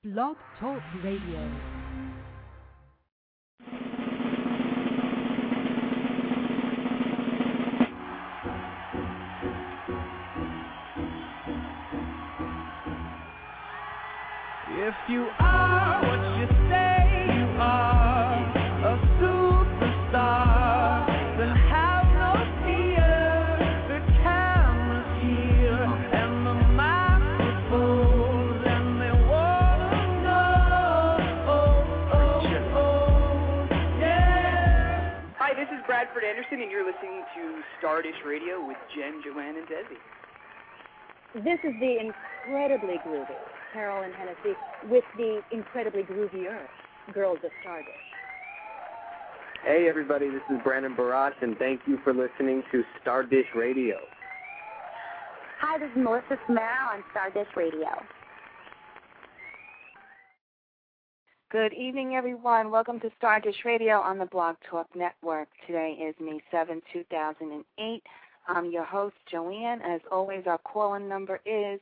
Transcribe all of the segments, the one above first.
Blog Talk Radio. If you are what you say you are, a superstar, then have no fear. The camera's here and the microphones, and they wanna know. Yeah. Hi, this is Bradford Anderson, and you're listening to Stardust Radio with Jen, Joanne, and Desi. This is the incredibly groovy Carolyn Hennessy with the incredibly groovier Girls of Stardust. Hey everybody, this is Brandon Barash, and thank you for listening to Stardust Radio. Hi, this is Melissa Samara on Stardust Radio. Good evening, everyone. Welcome to Stardust Radio on the Blog Talk Network. Today is May 7, 2008. I'm your host, Joanne. As always, our call-in number is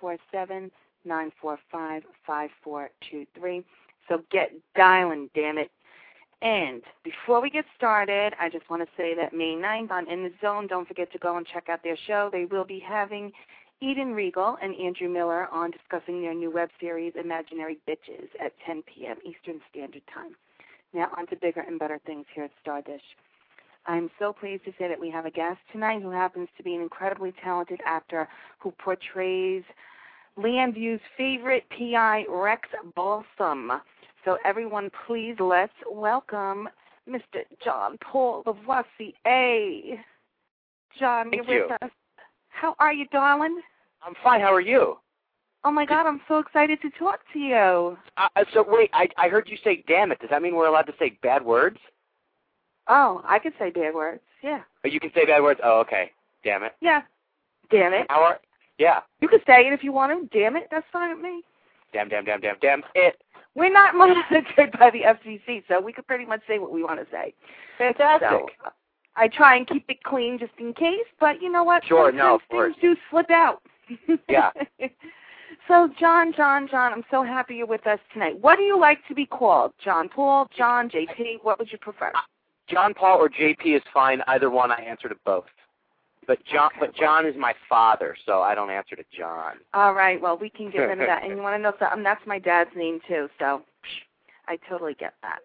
347-945-5423. So get dialing, damn it. And before we get started, I just want to say that May 9th on In the Zone, don't forget to go and check out their show. They will be having Eden Regal and Andrew Miller on discussing their new web series, Imaginary Bitches, at 10 p.m. Eastern Standard Time. Now on to bigger and better things here at Stardust. I'm so pleased to say that we have a guest tonight who happens to be an incredibly talented actor who portrays Leanne View's favorite PI, Rex Balsam. So everyone, please let's welcome Mr. John Paul Lavoisier. John, Thank you're you. with us. How are you, darling? I'm fine. How are you? Oh, my God, I'm so excited to talk to you. So, wait, I heard you say damn it. Does that mean we're allowed to say bad words? Oh, I could say bad words, yeah. Oh, you can say bad words? Oh, okay. Damn it. Yeah. Damn it. Yeah. You could say it if you want to. Damn it. That's fine with me. Damn it. We're not monitored by the FCC, so we could pretty much say what we want to say. Fantastic. So, I try and keep it clean just in case, but you know what? Sure, sometimes of course. things do slip out. Yeah. So, John, I'm so happy you're with us tonight. What do you like to be called? John Paul, John, JP, what would you prefer? John Paul or JP is fine. Either one, I answer to both. But John is my father, so I don't answer to John. All right, well, we can get rid of that. And you want to know something? That's my dad's name, too, so I totally get that.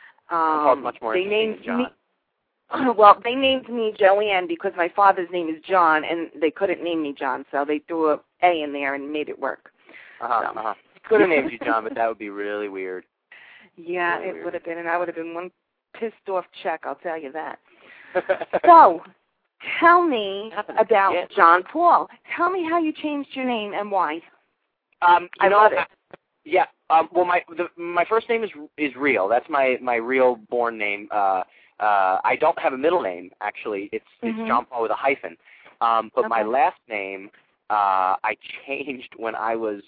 Much more interesting than John. Well, they named me Joanne because my father's name is John, and they couldn't name me John, so they threw a A in there and made it work. Could have named you John, but that would be really weird. Yeah, really it weird. would have been, and I would have been one pissed-off check, I'll tell you that. So, tell me about John Paul. Tell me how you changed your name and why. I love it. Yeah. Well, my first name is real. That's my real born name. I don't have a middle name, actually. It's John Paul with a hyphen. But my last name I changed when I was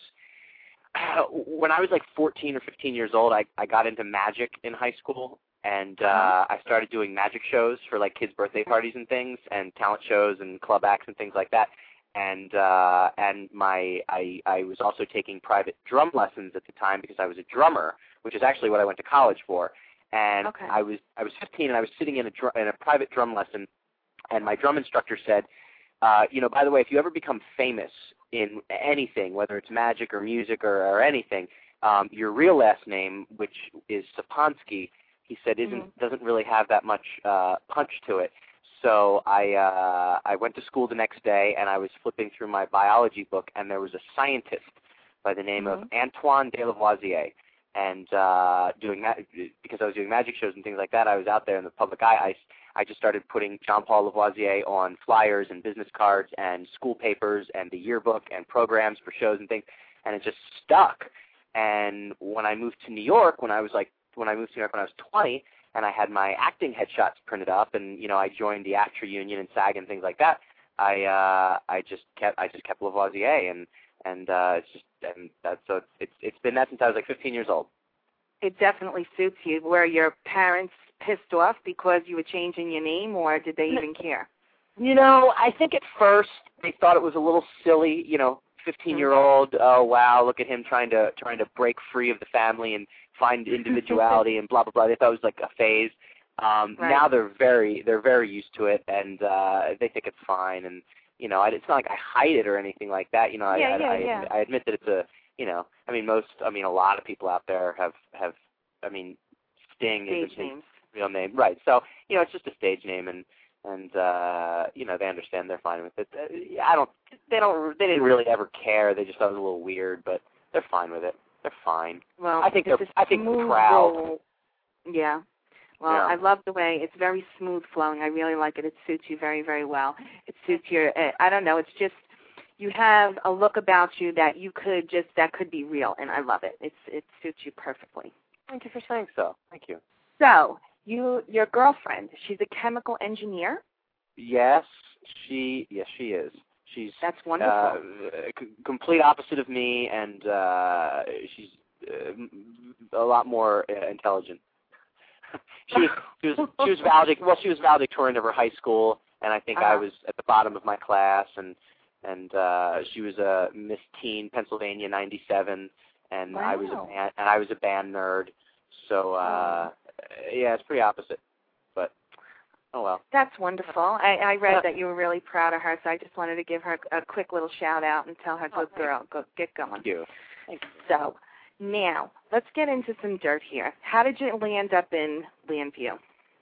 like 14 or 15 years old. I got into magic in high school, and I started doing magic shows for like kids' birthday parties and things, and talent shows and club acts and things like that. And I was also taking private drum lessons at the time because I was a drummer, which is actually what I went to college for. And I was 15, and I was sitting in a private drum lesson, and my drum instructor said, by the way, if you ever become famous in anything, whether it's magic or music or anything, your real last name, which is Saponsky, he said doesn't really have that much punch to it. So I went to school the next day, and I was flipping through my biology book, and there was a scientist by the name of Antoine de Lavoisier. And because I was doing magic shows and things like that, I was out there in the public eye. I just started putting John Paul Lavoisier on flyers and business cards and school papers and the yearbook and programs for shows and things, and it just stuck. And when I moved to New York, when I moved to New York when I was 20, and I had my acting headshots printed up, and I joined the Actor Union and SAG and things like that, I just kept Lavoisier, and it's been that since I was like 15 years old. It definitely suits you. Were your parents pissed off because you were changing your name, or did they even care? I think at first they thought it was a little silly, 15-year-old, oh wow, look at him trying to break free of the family and find individuality and blah blah blah. They thought it was like a phase. Right. Now they're very used to it, and they think it's fine. And it's not like I hide it or anything like that. I admit that it's a a lot of people out there have Sting is his real name, right? So it's just a stage name, and they understand, they're fine with it. They didn't really ever care. They just thought it was a little weird, but they're fine with it. They're fine. Well, I think they're proud. Yeah. Well, yeah. I love the way it's very smooth flowing. I really like it. It suits you very, very well. It suits your, I don't know, it's just, you have a look about you that that could be real, and I love it. It suits you perfectly. Thank you for saying so. Thank you. So, your girlfriend, she's a chemical engineer? Yes, she is. That's wonderful. Complete opposite of me, and she's a lot more intelligent. She was valedictorian of her high school, and I think I was at the bottom of my class, and she was a Miss Teen Pennsylvania '97, and wow. I was a band nerd. So yeah, it's pretty opposite, but oh well. That's wonderful. I read that you were really proud of her, so I just wanted to give her a quick little shout out and tell her, good girl, go get going. Thank you. So now let's get into some dirt here. How did you land up in Llanview?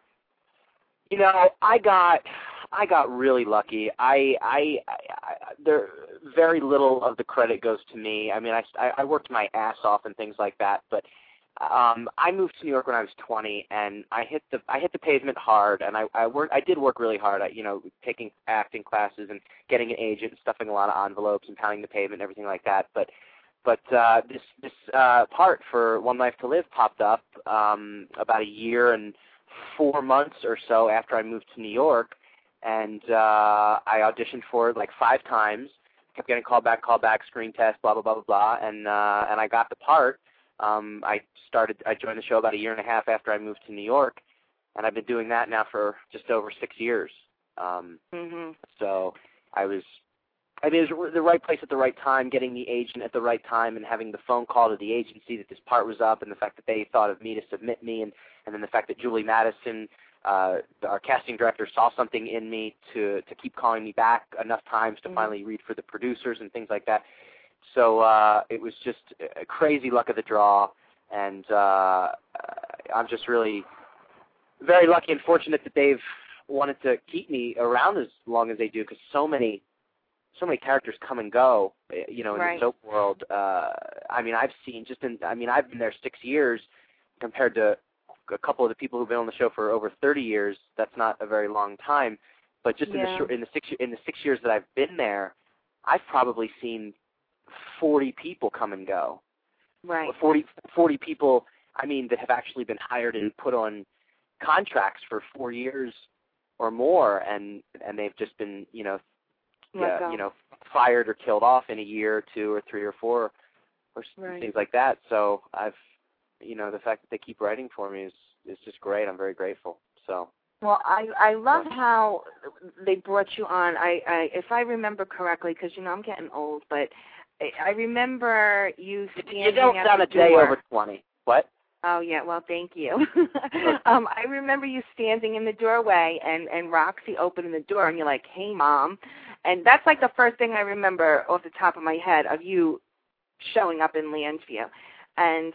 I got really lucky. There very little of the credit goes to me. I mean, I worked my ass off and things like that, but I moved to New York when I was 20, and I hit the pavement hard, and I did work really hard. Taking acting classes and getting an agent and stuffing a lot of envelopes and pounding the pavement and everything like that. But this part for One Life to Live popped up about a year and 4 months or so after I moved to New York, and I auditioned for it like 5 times. Kept getting call back, screen test, blah blah blah blah blah, and I got the part. I joined the show about a year and a half after I moved to New York, and I've been doing that now for just over 6 years. So it was the right place at the right time, getting the agent at the right time, and having the phone call to the agency that this part was up, and the fact that they thought of me to submit me, and then the fact that Julie Madison, our casting director, saw something in me to keep calling me back enough times to finally read for the producers and things like that. So it was just a crazy luck of the draw, and I'm just really very lucky and fortunate that they've wanted to keep me around as long as they do, because so many characters come and go, in the soap world. I've been there 6 years compared to a couple of the people who've been on the show for over 30 years. That's not a very long time, but just in the 6 years that I've been there, I've probably seen 40 people come and go. Right. 40 people, that have actually been hired and put on contracts for 4 years or more, and they've just been, fired or killed off in a year or 2 or 3 or 4 or things like that. So I've, the fact that they keep writing for me is just great. I'm very grateful. So. Well, I love how they brought you on. I if I remember correctly, because I'm getting old, but I remember you standing You don't at sound the a day door. over 20. What? Oh, yeah, well, thank you. I remember you standing in the doorway and Roxy opening the door, and you're like, hey, Mom. And that's like the first thing I remember off the top of my head of you showing up in Llanview. And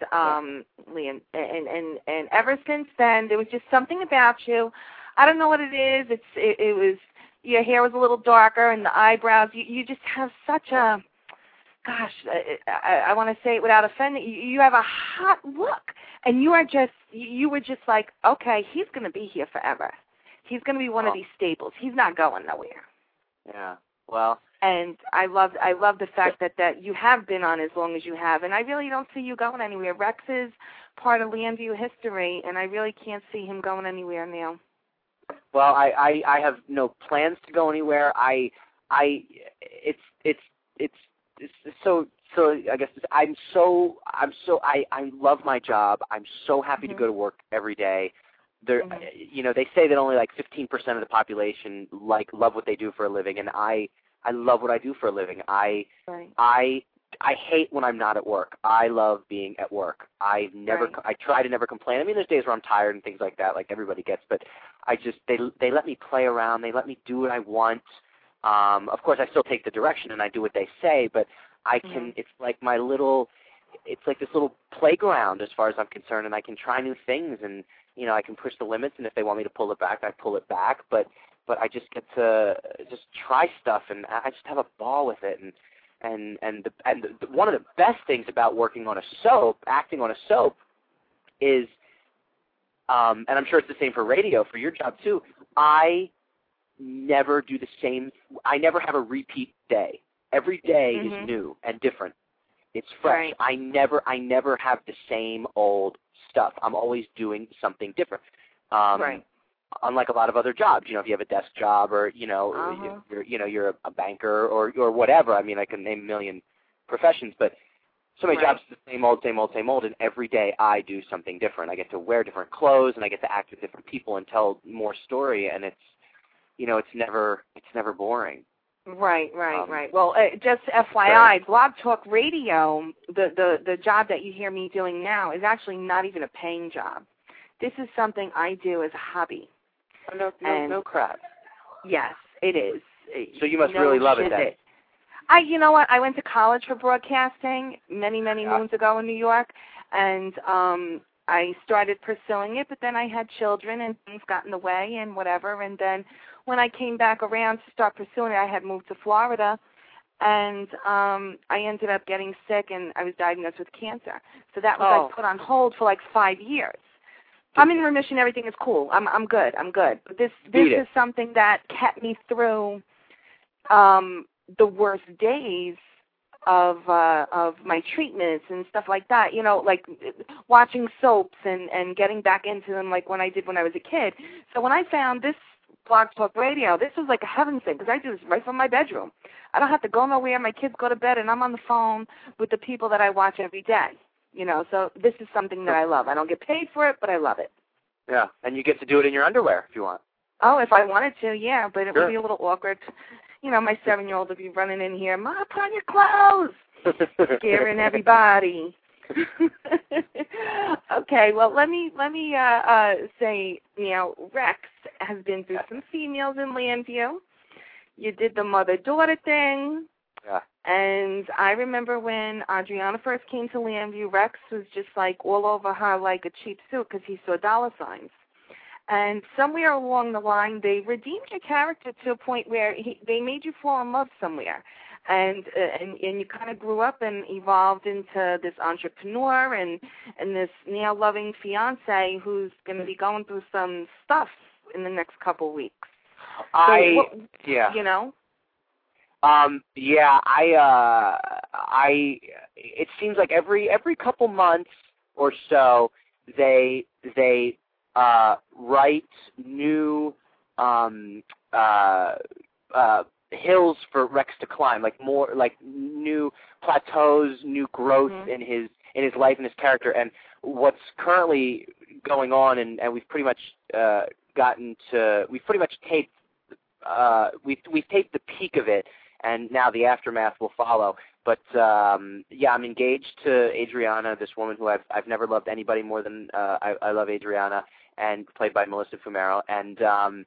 and ever since then, there was just something about you. I don't know what it is. It was, your hair was a little darker and the eyebrows. You just have such a, gosh, I want to say it without offending, you have a hot look. And you were just like, okay, he's going to be here forever. He's going to be one of these staples. He's not going nowhere. Yeah, well. And I love the fact that you have been on as long as you have, and I really don't see you going anywhere. Rex is part of Llanview history, and I really can't see him going anywhere now. Well, I have no plans to go anywhere. I guess I love my job. I'm so happy to go to work every day. They say that only like 15% of the population love what they do for a living, and I I love what I do for a living. Right. I hate when I'm not at work. I love being at work. I try to never complain. I mean, there's days where I'm tired and things like that, like everybody gets, but they let me play around. They let me do what I want. Of course, I still take the direction and I do what they say, but I can. It's like this little playground as far as I'm concerned, and I can try new things, and I can push the limits. And if they want me to pull it back, I pull it back. But I just get to just try stuff, and I just have a ball with it. And one of the best things about working on a soap, acting on a soap, is, and I'm sure it's the same for radio, for your job too. I never do the same. I never have a repeat day. Every day is new and different. It's fresh. Right. I never have the same old stuff. I'm always doing something different. Right. Unlike a lot of other jobs, if you have a desk job or you're a banker or whatever. I mean, I can name a million professions, but so many jobs are the same old, and every day I do something different. I get to wear different clothes, and I get to act with different people and tell more story, and it's never boring. Right. Well, just FYI, Blog Talk Radio, the job that you hear me doing now is actually not even a paying job. This is something I do as a hobby. No crap. Yes, it is. So you must really love it then. You know what? I went to college for broadcasting many moons ago in New York, and I started pursuing it, but then I had children and things got in the way and whatever, and then when I came back around to start pursuing it, I had moved to Florida, and I ended up getting sick, and I was diagnosed with cancer. So that was put on hold for like 5 years. I'm in remission. Everything is cool. I'm good. But this is something that kept me through the worst days of my treatments and stuff like that. Like watching soaps and getting back into them, like when I did when I was a kid. So when I found this Blog Talk Radio, this was like a heaven thing because I do this right from my bedroom. I don't have to go nowhere. My kids go to bed, and I'm on the phone with the people that I watch every day. So this is something that I love. I don't get paid for it, but I love it. Yeah, and you get to do it in your underwear if you want. Oh, if I wanted to, yeah, but it would be a little awkward. My 7-year-old would be running in here, Mom, put on your clothes, scaring everybody. Okay, well, let me say, Rex has been through some females in Llanview. You did the mother-daughter thing. Yeah. And I remember when Adriana first came to Llanview, Rex was just like all over her like a cheap suit because he saw dollar signs. And somewhere along the line, they redeemed your character to a point where they made you fall in love somewhere. And you kind of grew up and evolved into this entrepreneur and this nail-loving fiance who's going to be going through some stuff in the next couple weeks. It seems like every couple months or so they write new hills for Rex to climb, like more like new plateaus, new growth in his life and his character. And what's currently going on, and we've pretty much taped we've taped the peak of it, and now the aftermath will follow. But I'm engaged to Adriana, this woman who I've never loved anybody more than I love Adriana, and played by Melissa Fumero. And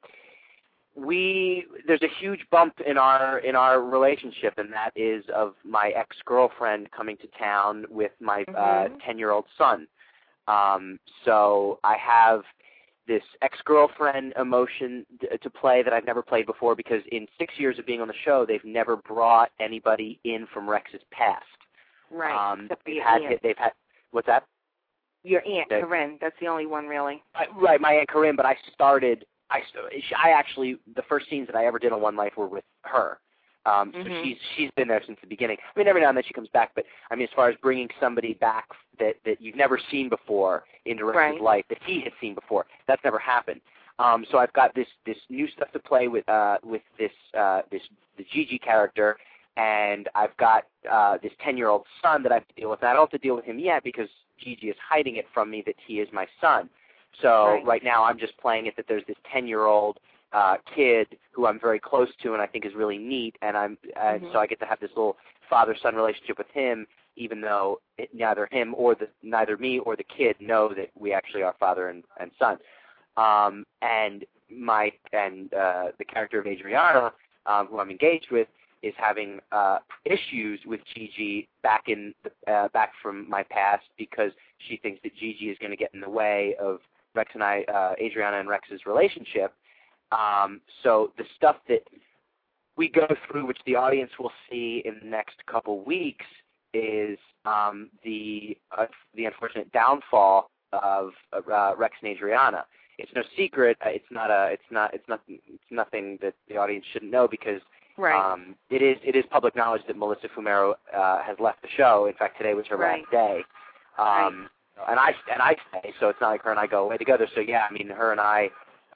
there's a huge bump in our relationship, and that is of my ex-girlfriend coming to town with my 10-year-old son. So I have this ex-girlfriend emotion to play that I've never played before, because in 6 years of being on the show, they've never brought anybody in from Rex's past. Right. They've had what's that? Your Aunt Corinne. That's the only one, really. Right, my Aunt Corinne. But I actually the first scenes that I ever did on One Life were with her. So she's been there since the beginning. I mean, every now and then she comes back, but I mean, as far as bringing somebody back that you've never seen before into Rex's life, that he had seen before, that's never happened. So I've got this new stuff to play with the Gigi character, and I've got this 10-year-old son that I have to deal with. And I don't have to deal with him yet because Gigi is hiding it from me that he is my son. So right now I'm just playing it that there's this 10-year-old kid who I'm very close to and I think is really neat, and so I get to have this little father-son relationship with him, even though neither me or the kid know that we actually are father and son. And the character of Adriana, who I'm engaged with, is having issues with Gigi back from my past because she thinks that Gigi is going to get in the way of Adriana and Rex's relationship. So the stuff that we go through, which the audience will see in the next couple weeks, is the unfortunate downfall of Rex and Adriana. It's no secret. It's nothing that the audience shouldn't know because it is public knowledge that Melissa Fumero has left the show. In fact, today was her last day. And I stay, so it's not like her and I go away together. So yeah, I mean, her and I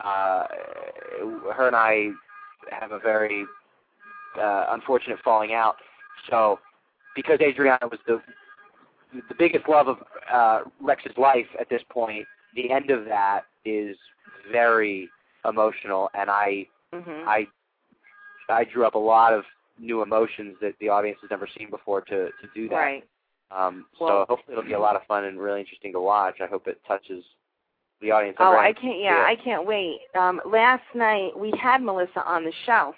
have a very unfortunate falling out. So because Adriana was the biggest love of Rex's life at this point, the end of that is very emotional, and I drew up a lot of new emotions that the audience has never seen before to do that. Right. So hopefully it'll be a lot of fun and really interesting to watch. I hope it touches the audience. I can't wait. Last night we had Melissa on the show.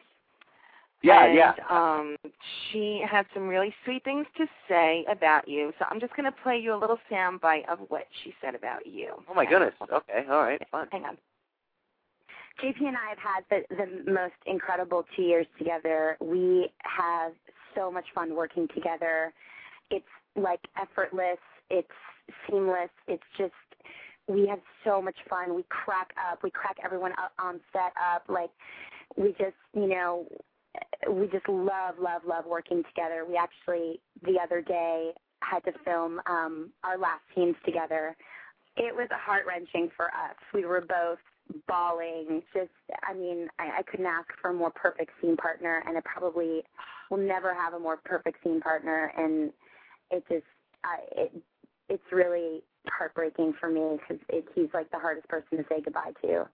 She had some really sweet things to say about you. So I'm just going to play you a little soundbite of what she said about you. Oh my goodness. Okay. All right. Fun. Hang on. JP and I have had the most incredible 2 years together. We have so much fun working together. It's like effortless. It's seamless. It's just, we have so much fun. We crack up. We crack everyone up on set up. Like, we just, we just love working together. We actually, the other day, had to film our last scenes together. It was heart-wrenching for us. We were both bawling. Just, I couldn't ask for a more perfect scene partner, and I probably will never have a more perfect scene partner. And it just, it's really heartbreaking for me because he's like the hardest person to say goodbye to.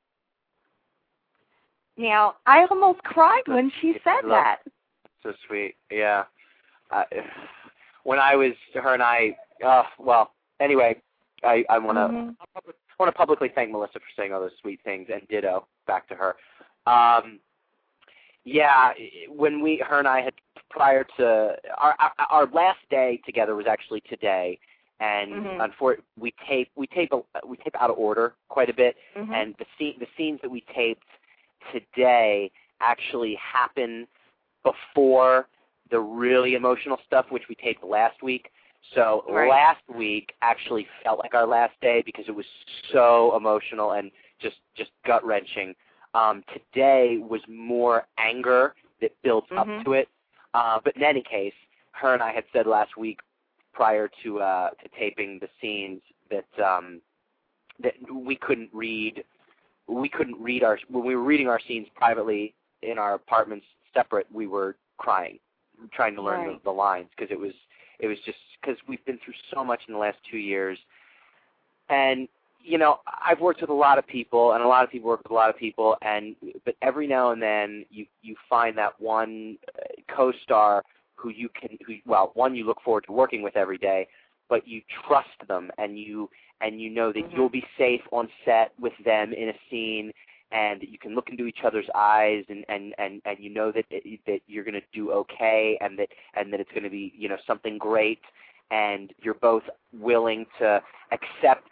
Now, I almost cried when she said that. So sweet, yeah. When I was, her and I, anyway, I want to publicly thank Melissa for saying all those sweet things, and ditto back to her. When her and I had, prior to, our last day together was actually today, and we tape out of order quite a bit, and the scenes that we taped today actually happen before the really emotional stuff, which we taped last week. So last week actually felt like our last day because it was so emotional and just gut-wrenching. Today was more anger that built up to it. But in any case, her and I had said last week prior to taping the scenes that we couldn't read when we were reading our scenes privately in our apartments separate. We were crying, trying to learn the lines because it was just because we've been through so much in the last 2 years. And I've worked with a lot of people, and a lot of people work with a lot of people, but every now and then you find that one co-star who you look forward to working with every day, but you trust them, and you know that you'll be safe on set with them in a scene, and you can look into each other's eyes, and you know that you're going to do okay, and that it's going to be something great, and you're both willing to accept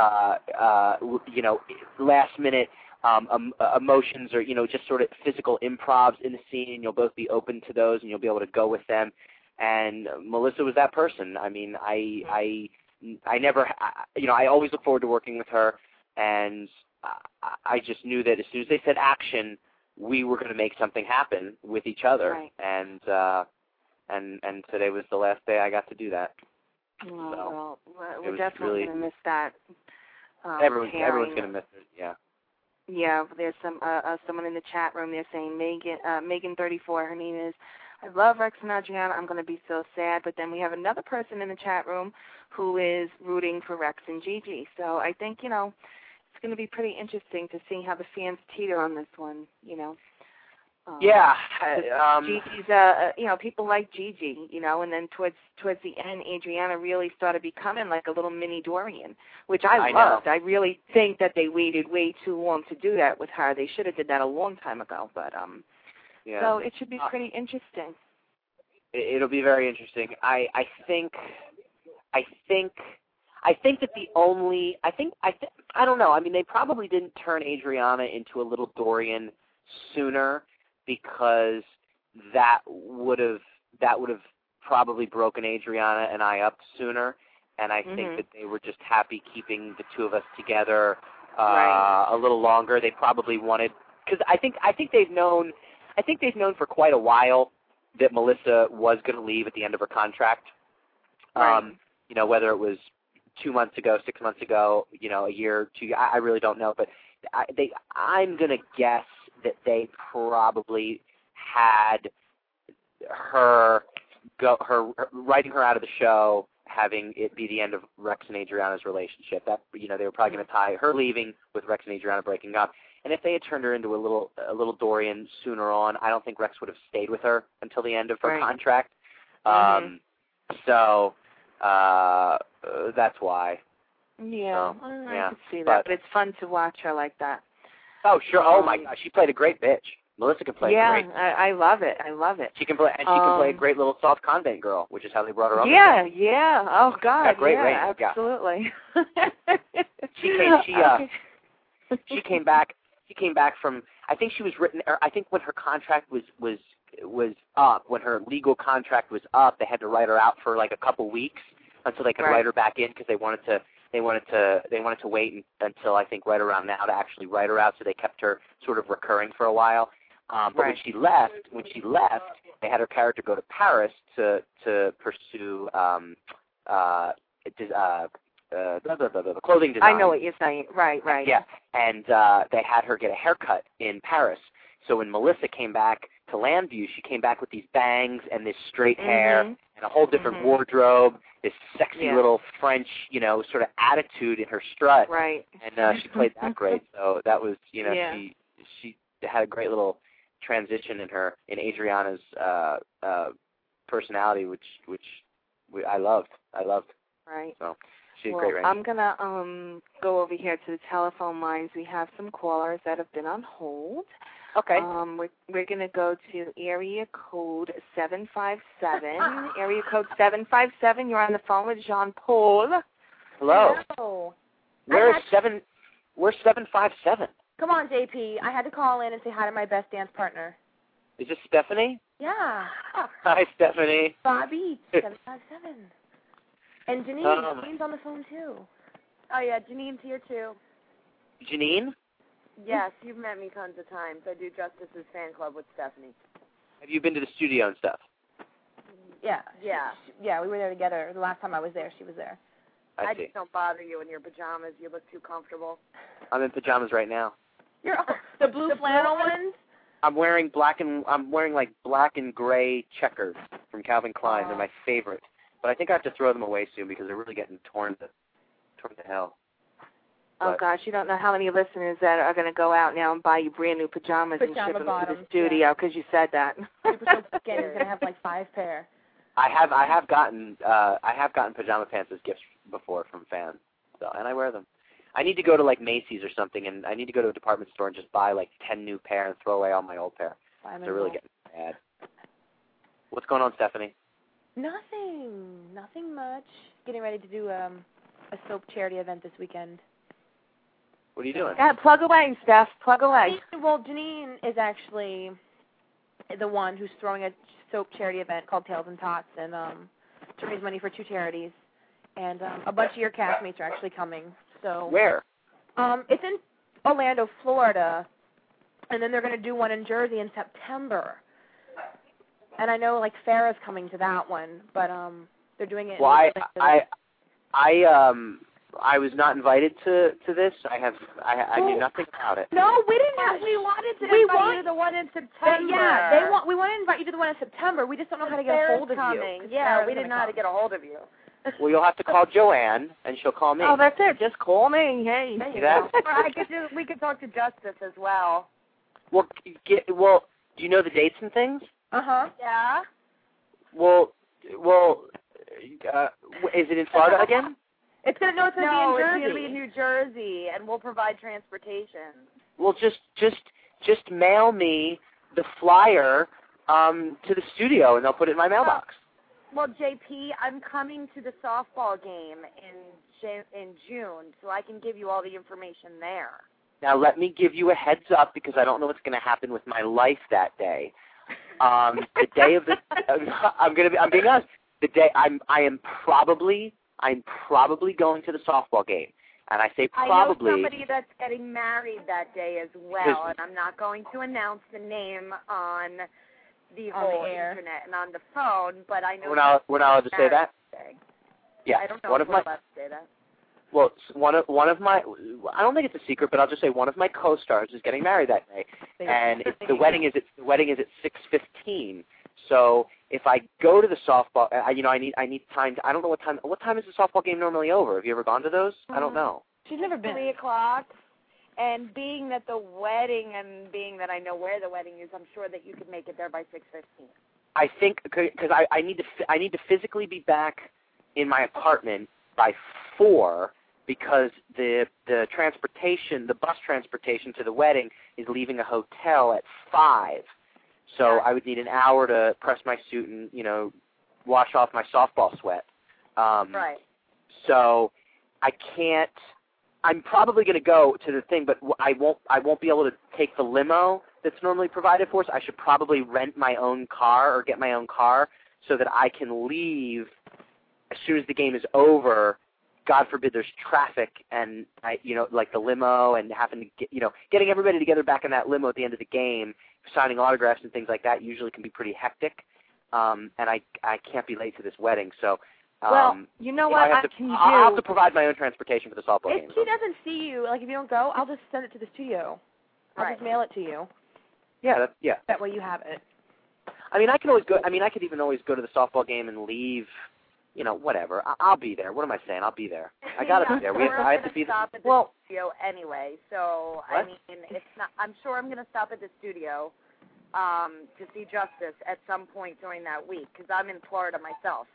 last minute emotions or just sort of physical improvs in the scene. You'll both be open to those, and you'll be able to go with them. And Melissa was that person. I mean, I always look forward to working with her, and I just knew that as soon as they said action, we were going to make something happen with each other. Right. And today was the last day I got to do that. Well, we're definitely going to miss that. Everyone's going to miss it. Yeah. Yeah, there's someone in the chat room. They're saying Megan34. Her name is. I love Rex and Adriana. I'm going to be so sad. But then we have another person in the chat room who is rooting for Rex and Gigi. So I think, going to be pretty interesting to see how the fans teeter on this one, you know. Yeah. Gigi's, people like Gigi, you know, and then towards the end, Adriana really started becoming like a little mini Dorian, which I loved. Know. I really think that they waited way too long to do that with her. They should have did that a long time ago, but yeah. So it should be pretty interesting. It'll be very interesting. I think that the only I don't know. I mean, they probably didn't turn Adriana into a little Dorian sooner because that would have probably broken Adriana and I up sooner. And I think that they were just happy keeping the two of us together a little longer. They probably wanted, because I think they've known for quite a while that Melissa was going to leave at the end of her contract. Right. You know, whether it was 2 months ago, 6 months ago, you know, a year, 2 years, I really don't know. But I'm going to guess that they probably had her writing her out of the show, having it be the end of Rex and Adriana's relationship. That, you know, they were probably going to tie her leaving with Rex and Adriana breaking up. And if they had turned her into a little Dorian sooner on, I don't think Rex would have stayed with her until the end of her contract. So that's why. Yeah, so, I could see that. But it's fun to watch her like that. Oh, sure. Oh, my gosh. She played a great bitch. Melissa can play great. Yeah, I love it. I love it. She can play, and she can play a great little soft convent girl, which is how they brought her up. Yeah. Oh, God. Got great yeah, range. Absolutely. She came back from, I think she was written, or I think when her contract was up, when her legal contract was up, they had to write her out for like a couple weeks until they could write her back in, because they wanted to wait until I think right around now to actually write her out, so they kept her sort of recurring for a while. But when she left, they had her character go to Paris to pursue clothing design. I know what you're saying. Right. Yeah, and they had her get a haircut in Paris. So when Melissa came back to Landview, she came back with these bangs and this straight hair and a whole different wardrobe, this sexy little French, you know, sort of attitude in her strut. Right. And she played that great. So that was, you know, she had a great little transition in Adriana's personality, which I loved. Right. So she had great range. I'm gonna go over here to the telephone lines. We have some callers that have been on hold. Okay. We're going to go to area code 757. Area code 757. You're on the phone with Jean-Paul. Hello. Hello. Where's 757? Come on, JP. I had to call in and say hi to my best dance partner. Is this Stephanie? Yeah. Hi, Stephanie. Bobby, 757. And Janine. Janine's on the phone, too. Oh, yeah, Janine's here, too. Janine? Yes, you've met me tons of times. I do Justice's fan club with Stephanie. Have you been to the studio and stuff? Yeah. Yeah, we were there together. The last time I was there, she was there. I just don't bother you in your pajamas. You look too comfortable. I'm in pajamas right now. You're the blue flannel ones? I'm wearing black and gray checkers from Calvin Klein. They're my favorite. But I think I have to throw them away soon because they're really getting torn to hell. Oh, gosh, you don't know how many listeners that are going to go out now and buy you brand new pajamas and ship them to the studio because you said that. Super so skinny. You're going to have like 5 pair. I have gotten pajama pants as gifts before from fans, so, and I wear them. I need to go to like Macy's or something, and I need to go to a department store and just buy like 10 new pair and throw away all my old pair. They're really getting bad. What's going on, Stephanie? Nothing much. Getting ready to do a soap charity event this weekend. What are you doing? Yeah, plug away, Steph. Plug away. Well, Janine is actually the one who's throwing a soap charity event called Tales and Tots, and to raise money for 2 charities. And a bunch of your castmates are actually coming. So where? It's in Orlando, Florida, and then they're going to do one in Jersey in September. And I know like Farrah's coming to that one, but they're doing it. Well, I was not invited to this. I knew nothing about it. No, we didn't. We wanted to invite you to the one in September. We want to invite you to the one in September. We just don't know how to get a hold of you. Yeah, we didn't know how to get a hold of you. Well, you'll have to call Joanne, and she'll call me. Oh, that's it. Just call me. Hey. We could talk to Justice as well. Well, do you know the dates and things? Yeah. Well, is it in Florida again? It's going to be in Jersey. It's going to be in New Jersey, and we'll provide transportation. Well, just mail me the flyer to the studio, and they'll put it in my mailbox. Well, JP, I'm coming to the softball game in June, so I can give you all the information there. Now, let me give you a heads up because I don't know what's going to happen with my life that day. The day of the, I'm being honest. The day I'm probably going to the softball game, and I say probably. I know somebody that's getting married that day as well, and I'm not going to announce the name on the whole internet and on the phone, but I know we're not allowed to say that. Yeah, I don't know if we're allowed to say that. Well, one of my, I don't think it's a secret, but I'll just say one of my co-stars is getting married that day, and the wedding is at 6:15. So if I go to the softball, I need time. I don't know what time. What time is the softball game normally over? Have you ever gone to those? I don't know. She's never been. 3:00. And being that the wedding, and being that I know where the wedding is, I'm sure that you could make it there by 6:15. I think because I need to physically be back in my apartment by 4 because the transportation, the bus transportation to the wedding is leaving a hotel at 5. So I would need an hour to press my suit and wash off my softball sweat. Right. So I can't. I'm probably going to go to the thing, but I won't be able to take the limo that's normally provided for us. I should probably rent my own car or get my own car so that I can leave as soon as the game is over. God forbid there's traffic and like the limo and having to get getting everybody together back in that limo at the end of the game, signing autographs and things like that usually can be pretty hectic. And I can't be late to this wedding, so. Well, you know what I'll have to provide my own transportation for the softball game. If she doesn't see you, like if you don't go, I'll just send it to the studio. I'll just mail it to you. Yeah, That way you have it. I mean, I can always go. I mean, I could even always go to the softball game and leave. Whatever. I'll be there. What am I saying? I'll be there. I gotta be there. I have to be there. Stop at the studio anyway, so what? I mean, it's not. I'm sure I'm gonna stop at the studio to see Justice at some point during that week because I'm in Florida myself.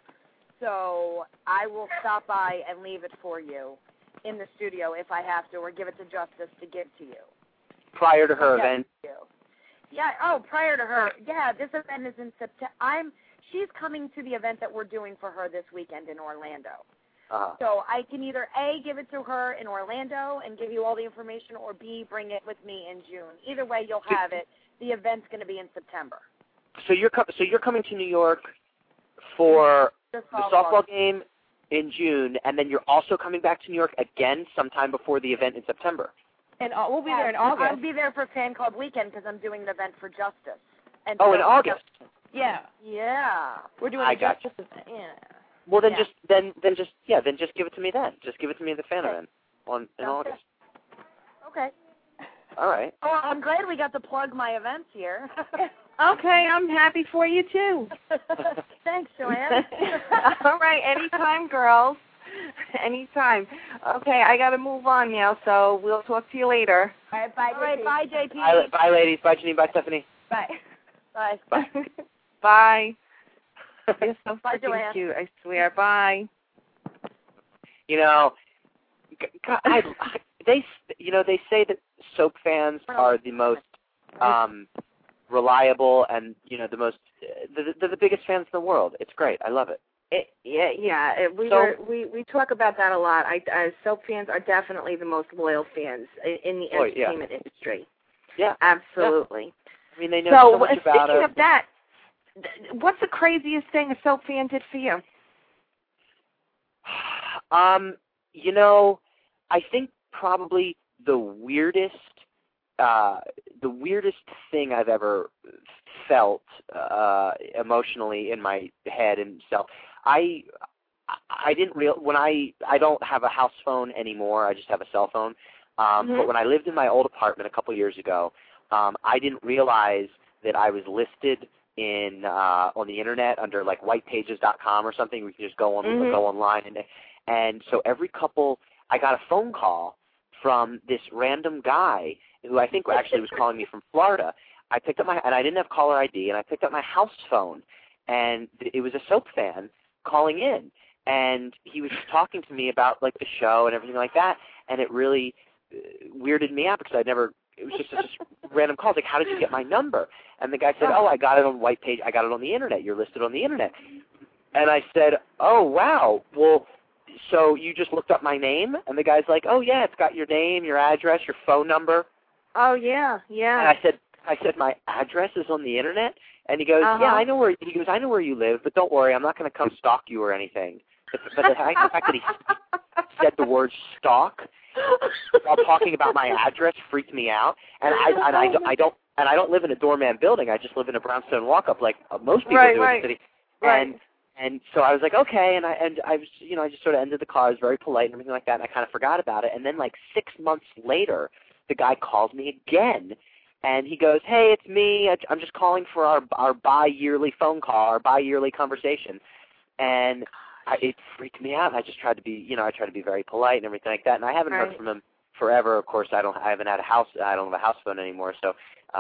So I will stop by and leave it for you in the studio if I have to, or give it to Justice to give to you. Prior to her event? Yeah, prior to her. Yeah, this event is in September. She's coming to the event that we're doing for her this weekend in Orlando. So I can either A, give it to her in Orlando and give you all the information, or B, bring it with me in June. Either way, you'll have it. The event's going to be in September. So you're coming to New York for the softball game in June, and then you're also coming back to New York again sometime before the event in September. And we'll be there in August. I'll be there for Fan Club Weekend because I'm doing an event for Justice. And in August. Yeah. Yeah. We're doing a Justice event. Yeah. Well, then just give it to me then. Just give it to me at the fan event in August. Okay. All right. Oh, I'm glad we got to plug my events here. Okay, I'm happy for you too. Thanks, Joanne. All right, anytime, girls. Anytime. Okay, I got to move on now, so we'll talk to you later. All right, bye, JP. Bye, JP. Bye, ladies. Bye, Janine. Bye, Stephanie. Bye. Bye. Bye. Bye. You're so Bye, freaking Joanne. cute, I swear. Bye. They say that soap fans are the most reliable and the most they're the biggest fans in the world. It's great. I love it. We talk about that a lot. Soap fans are definitely the most loyal fans in the entertainment industry. Yeah, absolutely. Yeah. I mean, they know so much about it. Speaking of that, what's the craziest thing a soap fan did for you? I think probably the weirdest thing I've ever felt emotionally in my head and self. I didn't I don't have a house phone anymore. I just have a cell phone. But when I lived in my old apartment a couple years ago, I didn't realize that I was listed in on the internet under like whitepages.com or something. We can just go on go online, and so every couple, I got a phone call from this random guy who I think actually was calling me from Florida. I picked up and I didn't have caller ID, and I picked up my house phone, and it was a soap fan calling in, and he was talking to me about like the show and everything like that, and it really weirded me out because it was just such a random call. Like, how did you get my number? And the guy said, I got it on White Page. I got it on the internet. You're listed on the internet. And I said, oh, wow. Well, so you just looked up my name? And the guy's like, oh, yeah, it's got your name, your address, your phone number. Oh, yeah, yeah. And I said, my address is on the internet? And he goes, yeah, I know where you live, but don't worry, I'm not going to come stalk you or anything. But the fact that he said the word stalk while talking about my address freaked me out. And I don't live in a doorman building. I just live in a brownstone walk-up like most people do in the city. And so I was like, okay, and I was, I just sort of ended the call. I was very polite and everything like that, and I kind of forgot about it. And then like 6 months later, the guy calls me again, and he goes, hey, it's me. I'm just calling for our bi-yearly phone call, our bi-yearly conversation. And it freaked me out. I just tried to be, I tried to be very polite and everything like that. And I haven't heard from him forever. Of course, I don't have a house phone anymore. So,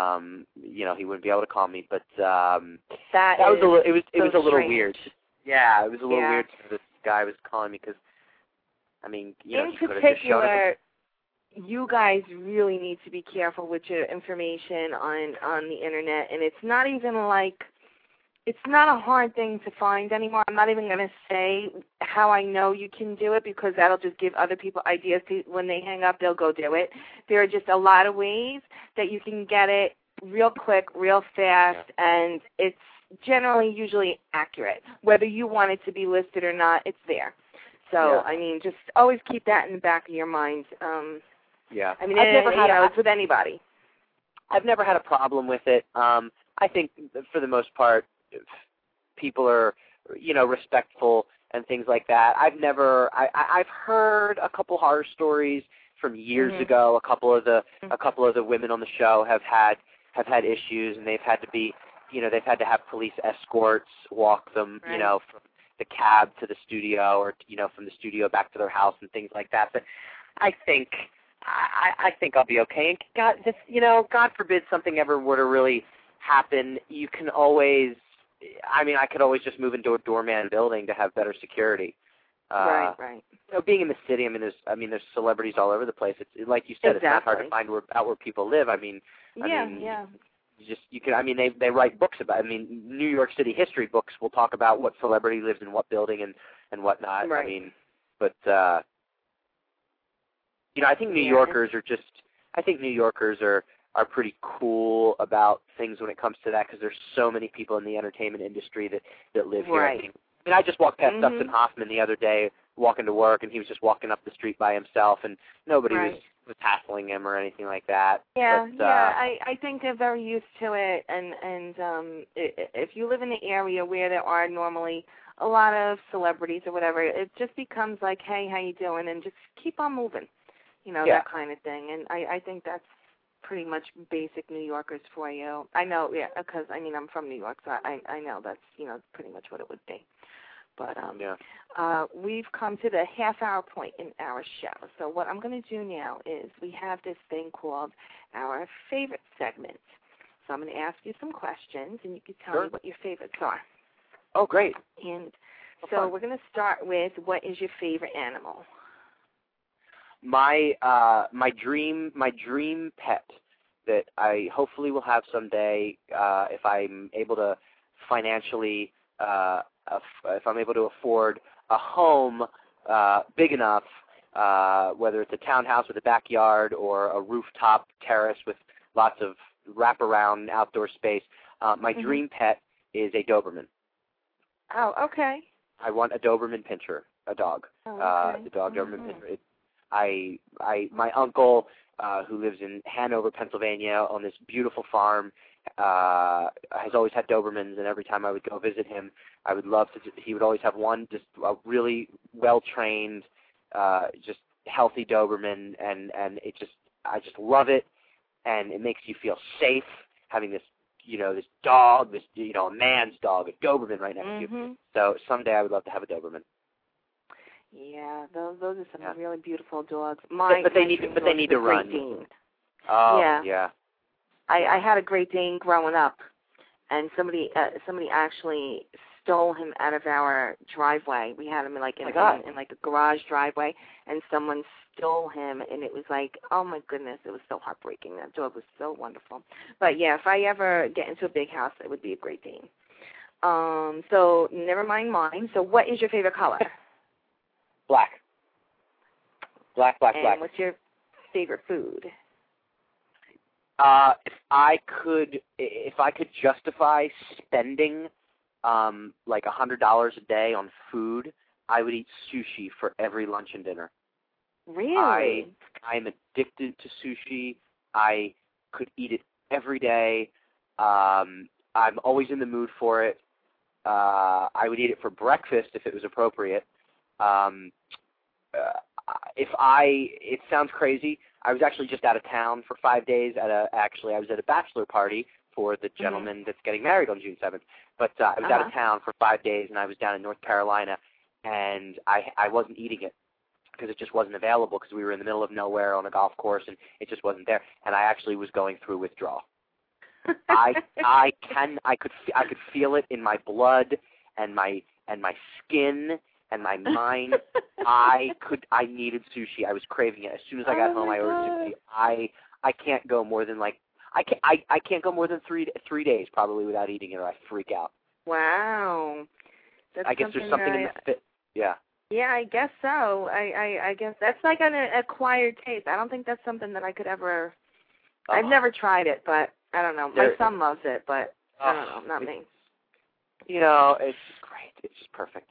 he wouldn't be able to call me. But that was a little weird. Yeah, it was a little weird. This guy was calling me because, in particular, you guys really need to be careful with your information on the internet, and it's not even like. It's not a hard thing to find anymore. I'm not even going to say how I know you can do it because that'll just give other people ideas. When they hang up, they'll go do it. There are just a lot of ways that you can get it real quick, real fast, and it's generally usually accurate. Whether you want it to be listed or not, it's there. So, just always keep that in the back of your mind. I've never had it's with anybody. I've never had a problem with it. I think for the most part, people are, respectful and things like that. I've heard a couple horror stories from years ago. A couple of the women on the show have had issues, and they've had to have police escorts walk them, from the cab to the studio, or from the studio back to their house and things like that. But I think I'll be okay. And God forbid something ever were to really happen, you can always. I could always just move into a doorman building to have better security. Right. Being in the city, there's celebrities all over the place. It's like you said, It's not hard to find where people live. They write books about. New York City history books will talk about what celebrity lives in what building and whatnot. Right. I think New Yorkers are just. I think New Yorkers are pretty cool about things when it comes to that because there's so many people in the entertainment industry that live here. Right. I just walked past Dustin Hoffman the other day walking to work, and he was just walking up the street by himself, and nobody was hassling him or anything like that. Yeah, I think they're very used to it, and if you live in the area where there are normally a lot of celebrities or whatever, it just becomes like, hey, how you doing, and just keep on moving, that kind of thing, and I think that's pretty much basic New Yorkers for you. I know, because I'm from New York, so I know that's pretty much what it would be. But we've come to the half-hour point in our show. So what I'm going to do now is we have this thing called our favorite segment. So I'm going to ask you some questions, and you can tell me what your favorites are. Oh, great! And so we're going to start with, what is your favorite animal? My dream pet that I hopefully will have someday, if I'm able to financially, if I'm able to afford a home big enough, whether it's a townhouse with a backyard or a rooftop terrace with lots of wraparound outdoor space. My dream pet is a Doberman. Oh, okay. I want a Doberman Pinscher, a dog. Oh, okay. The dog Doberman Pinscher. My uncle, who lives in Hanover, Pennsylvania, on this beautiful farm, has always had Dobermans, and every time I would go visit him, I would love to. He would always have one, just a really well-trained, just healthy Doberman, and I just love it, and it makes you feel safe having this this dog, a man's dog, a Doberman right next to you. So someday I would love to have a Doberman. Yeah, those are some really beautiful dogs. But they need to run. Great Dane. Oh, yeah. I had a Great Dane growing up, and somebody actually stole him out of our driveway. We had him in a garage driveway, and someone stole him, and it was like, oh my goodness, it was so heartbreaking. That dog was so wonderful. But yeah, if I ever get into a big house, it would be a Great Dane. So never mind mine. So what is your favorite color? Black. Black. And what's your favorite food? If I could justify spending like $100 a day on food, I would eat sushi for every lunch and dinner. Really? I'm addicted to sushi. I could eat it every day. I'm always in the mood for it. I would eat it for breakfast if it was appropriate. It sounds crazy. I was actually just out of town for 5 days I was at a bachelor party for the gentleman that's getting married on June 7th. But I was out of town for 5 days, and I was down in North Carolina, and I wasn't eating it because it just wasn't available because we were in the middle of nowhere on a golf course, and it just wasn't there. And I actually was going through withdrawal. I could feel it in my blood and my skin and my mind. I needed sushi. I was craving it. As soon as I got home, I ordered sushi. I can't go more than I can't go more than 3 days probably without eating it, or I freak out. Wow. I guess there's something in the fit. Yeah. Yeah, I guess so. I guess that's like an acquired taste. I don't think that's something that I could ever. I've never tried it, but I don't know. My son loves it, but I don't know, not me. It's just great. It's just perfect.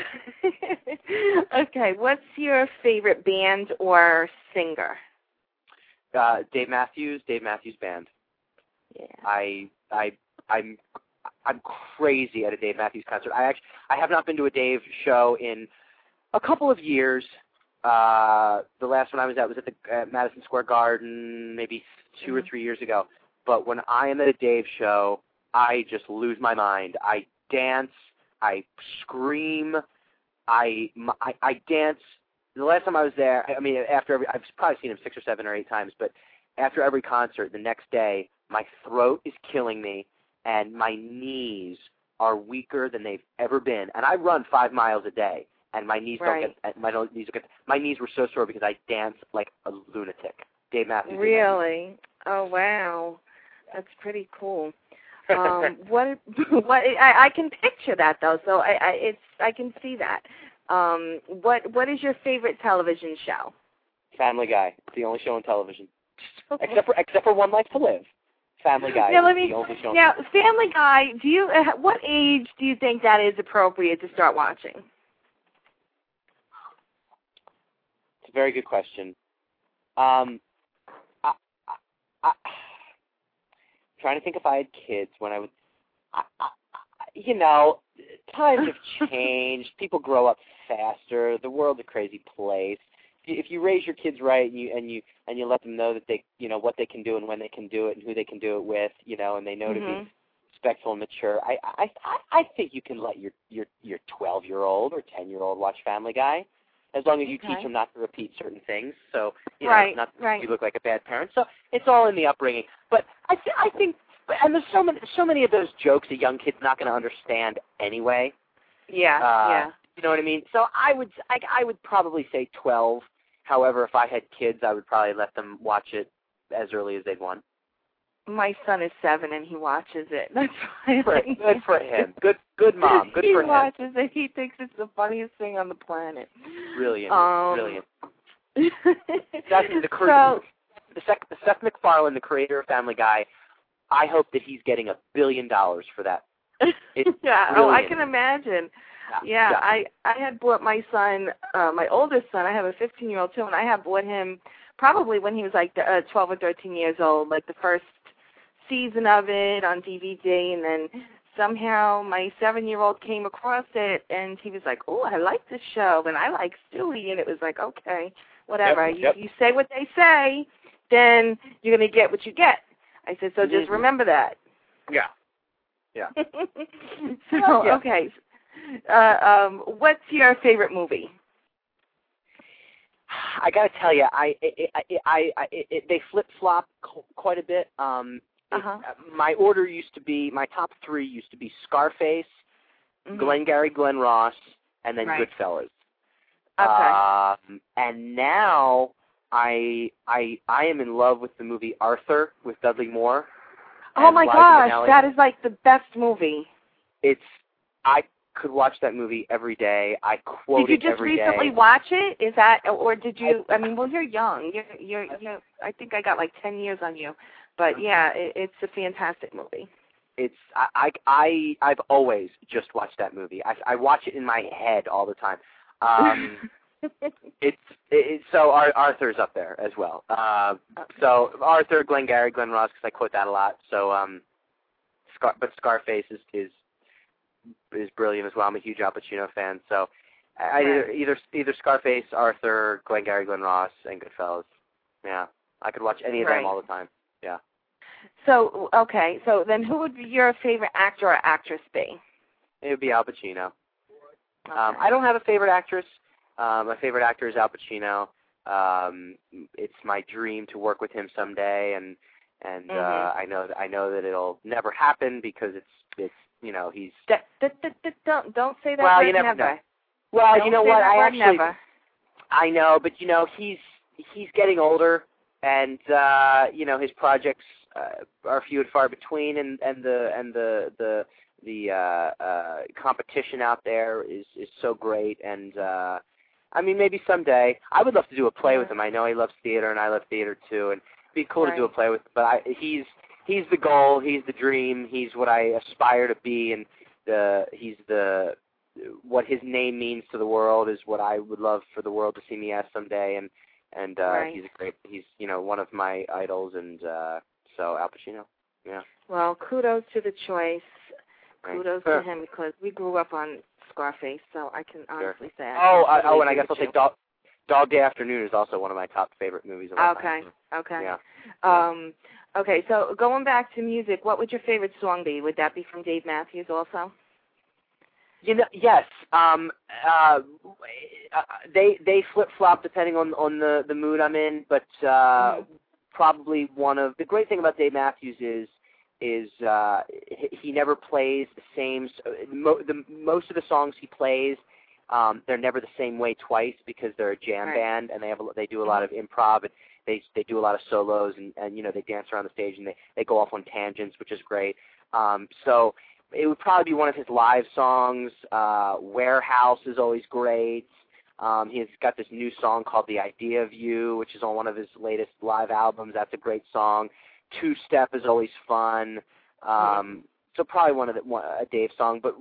Okay, what's your favorite band or singer? Dave Matthews Band. Yeah. I'm crazy at a Dave Matthews concert. I have not been to a Dave show in a couple of years. The last one I was at was at the Madison Square Garden maybe 2 or 3 years ago. But when I am at a Dave show, I just lose my mind. I dance, I scream, I dance. The last time I was there, I mean, I've probably seen him 6 or 7 or 8 times, but after every concert, the next day, my throat is killing me, and my knees are weaker than they've ever been. And I run 5 miles a day, and my knees my knees were so sore because I dance like a lunatic. Dave Matthews. Really? Oh wow, that's pretty cool. I can picture that though, so I can see that. What is your favorite television show? Family Guy. It's the only show on television. Except for One Life to Live. Family Guy. Now, is the only show. Now, Family Guy. What age do you think that is appropriate to start watching? It's a very good question. Trying to think if I had kids when I would. Times have changed. People grow up faster. The world's a crazy place. If you raise your kids right and you let them know that they what they can do and when they can do it and who they can do it with, and they know to be respectful and mature, I think you can let your 12-year-old or 10-year-old watch Family Guy, as long as you teach them not to repeat certain things. So you look like a bad parent. So it's all in the upbringing. But I think, and there's so many of those jokes that young kids not going to understand anyway. Yeah. You know what I mean? So I would probably say 12. However, if I had kids, I would probably let them watch it as early as they'd want. My son is 7 and he watches it. That's why. Good for him. Good mom. Good for him. He watches it. He thinks it's the funniest thing on the planet. Brilliant. Brilliant. That's the Seth MacFarlane, the creator of Family Guy. I hope that he's getting $1 billion for that. Yeah. Oh, I can imagine. Yeah. I had bought my son, my oldest son. I have a 15-year-old too, and I had bought him probably when he was like 12 or 13 years old, like the first season of it on DVD, and then somehow my 7-year-old came across it, and he was like, "Oh, I like this show, and I like Stewie," and it was like, okay, whatever. Yep. You say what they say, then you're going to get what you get. I said, so just remember that. Yeah. Yeah. So, okay. What's your favorite movie? I gotta tell you, they flip flop quite a bit. My order used to be, my top three used to be Scarface, Glengarry Glen Ross, and then Goodfellas. Okay. And now I am in love with the movie Arthur with Dudley Moore. Oh my gosh, that is like the best movie. I could watch that movie every day. I quote it every day. Did you just recently watch it? Is that, or did you? I mean, well, you're young. You're. I think I got like 10 years on you, but yeah, it's a fantastic movie. I've always just watched that movie. I watch it in my head all the time. So Arthur's up there as well. So Arthur, Glengarry, Glen Ross, because I quote that a lot. So but Scarface is brilliant as well. I'm a huge Al Pacino fan. So either Scarface, Arthur, Glengarry, Glen Ross, and Goodfellas. Yeah, I could watch any of them all the time. Yeah. So okay, so then who would your favorite actor or actress be? It would be Al Pacino. I don't have a favorite actress. My favorite actor is Al Pacino. It's my dream to work with him someday, and I know that it'll never happen because it's you know he's. Don't say that. Well, word you never never. know. Well, don't you know say what? That I word actually. Never. I know, but you know he's getting older, and you know his projects are few and far between, and the competition out there is so great, and I mean maybe someday I would love to do a play with him. I know he loves theater, and I love theater too, and it'd be cool to do a play with him. But he's the goal, he's the dream, he's what I aspire to be, and he's what his name means to the world is what I would love for the world to see me as someday, and he's you know one of my idols, and so Al Pacino. Yeah. Well, kudos to the choice. Kudos to him because we grew up on Scarface, so I can honestly say. And I guess I'll take Dog Day Afternoon is also one of my top favorite movies of all time. Okay. Yeah. Okay, so going back to music, what would your favorite song be? Would that be from Dave Matthews also? You know, yes. They flip flop depending on the mood I'm in, but probably one of the great thing about Dave Matthews is he never plays the same. Most of the songs he plays, they're never the same way twice because they're a jam band and they do a lot of improv and they do a lot of solos and you know they dance around the stage and they go off on tangents, which is great. So it would probably be one of his live songs. Warehouse is always great. He's got this new song called The Idea of You, which is on one of his latest live albums. That's a great song. Two Step is always fun. So probably a Dave song, but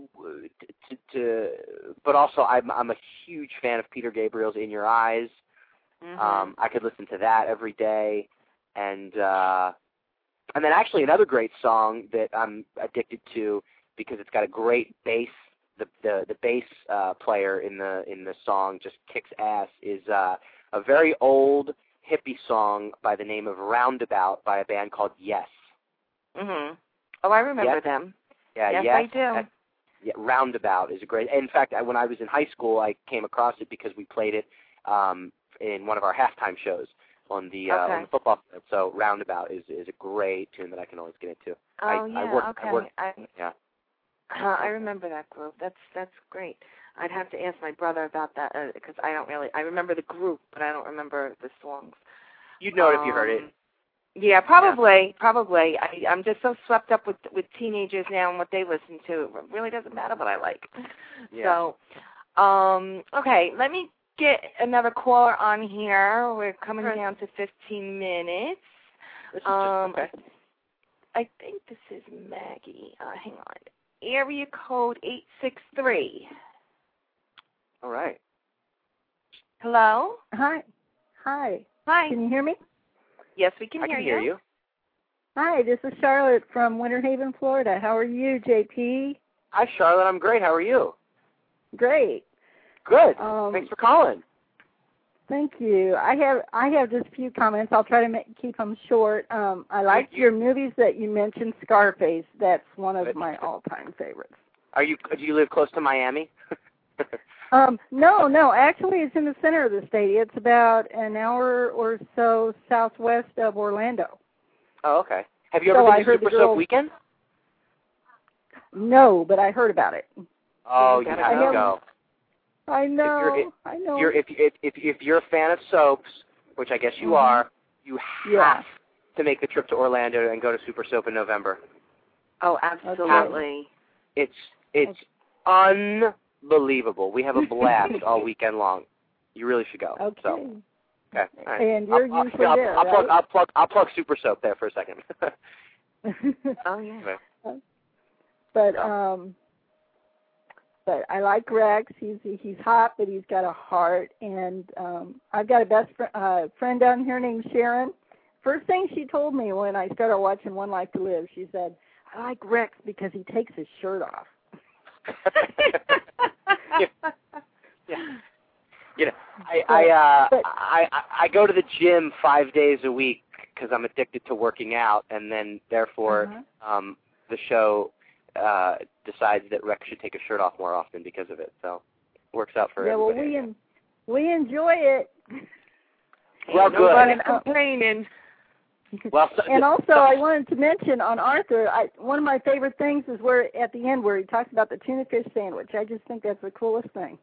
but also I'm a huge fan of Peter Gabriel's In Your Eyes. I could listen to that every day, and then actually another great song that I'm addicted to because it's got a great bass. The bass player in the song just kicks ass. Is a very old hippie song by the name of Roundabout by a band called Yes. Oh, I remember them. Yeah, yes, I do. Yeah, Roundabout is a great. In fact, when I was in high school, I came across it because we played it in one of our halftime shows on the football field. So Roundabout is a great tune that I can always get into. I remember that group. That's great. I'd have to ask my brother about that because I remember the group, but I don't remember the songs. You'd know it if you heard it. Yeah, probably. I'm just so swept up with teenagers now and what they listen to. It really doesn't matter what I like. Yeah. So, okay, let me get another caller on here. We're coming down to 15 minutes. Okay. I think this is Maggie. Hang on. Area code 863. All right. Hello? Hi. Can you hear me? Yes, we can hear you. I can hear you. Hi, this is Charlotte from Winter Haven, Florida. How are you, JP? Hi, Charlotte. I'm great. How are you? Great. Good. Thanks for calling. Thank you. I have just a few comments. I'll try to keep them short. I liked your movies that you mentioned. Scarface. That's one of my all-time favorites. Do you live close to Miami? No. Actually, it's in the center of the state. It's about an hour or so southwest of Orlando. Oh, okay. Have you ever been to Super Soap Weekend? No, but I heard about it. Oh, you have to go. I know. If you're a fan of soaps, which I guess you are, you have to make the trip to Orlando and go to Super Soap in November. Oh, absolutely. It's unbelievable. We have a blast all weekend long. You really should go. Okay. So, okay. All right. And you're usually there, right? I'll plug Super Soap there for a second. Oh yeah. But I like Rex. He's hot, but he's got a heart. And I've got a best friend down here named Sharon. First thing she told me when I started watching One Life to Live, she said, "I like Rex because he takes his shirt off." Yeah. You know, I go to the gym 5 days a week because I'm addicted to working out, and then therefore the show decides that Rex should take his shirt off more often because of it. So it works out for everybody. Yeah, well, we enjoy it. Well, good. Nobody's complaining. Well, and also, I wanted to mention on Arthur, one of my favorite things is where at the end where he talks about the tuna fish sandwich. I just think that's the coolest thing.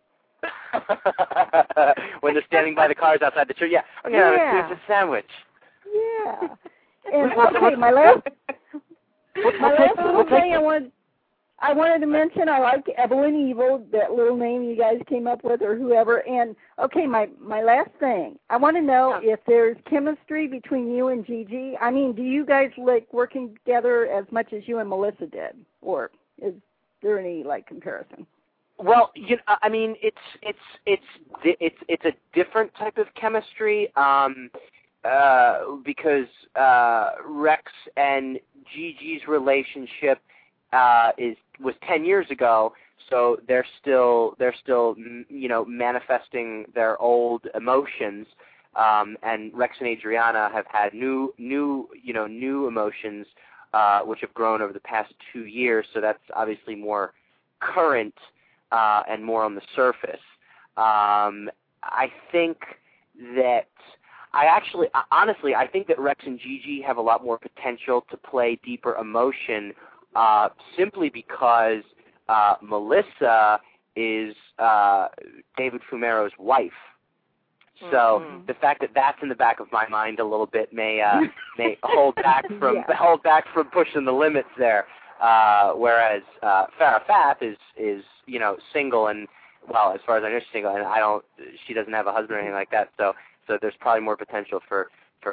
When they're standing by the cars outside the church, it's a sandwich. Yeah. And okay, my last little thing I wanted to mention, I like Evelyn Evil, that little name you guys came up with or whoever. And, okay, my last thing, I want to know if there's chemistry between you and Gigi. I mean, do you guys like working together as much as you and Melissa did? Or is there any, comparison? Well, I mean, it's a different type of chemistry because Rex and Gigi's relationship was 10 years ago, so they're still manifesting their old emotions, and Rex and Adriana have had new emotions which have grown over the past 2 years, so that's obviously more current and more on the surface. I think that honestly, I think that Rex and Gigi have a lot more potential to play deeper emotion simply because Melissa is David Fumero's wife. So the fact that that's in the back of my mind a little bit may hold back from pushing the limits there. Whereas Farrah Pfaff is single, and well, as far as I know, she's single, and she doesn't have a husband or anything like that. So there's probably more potential for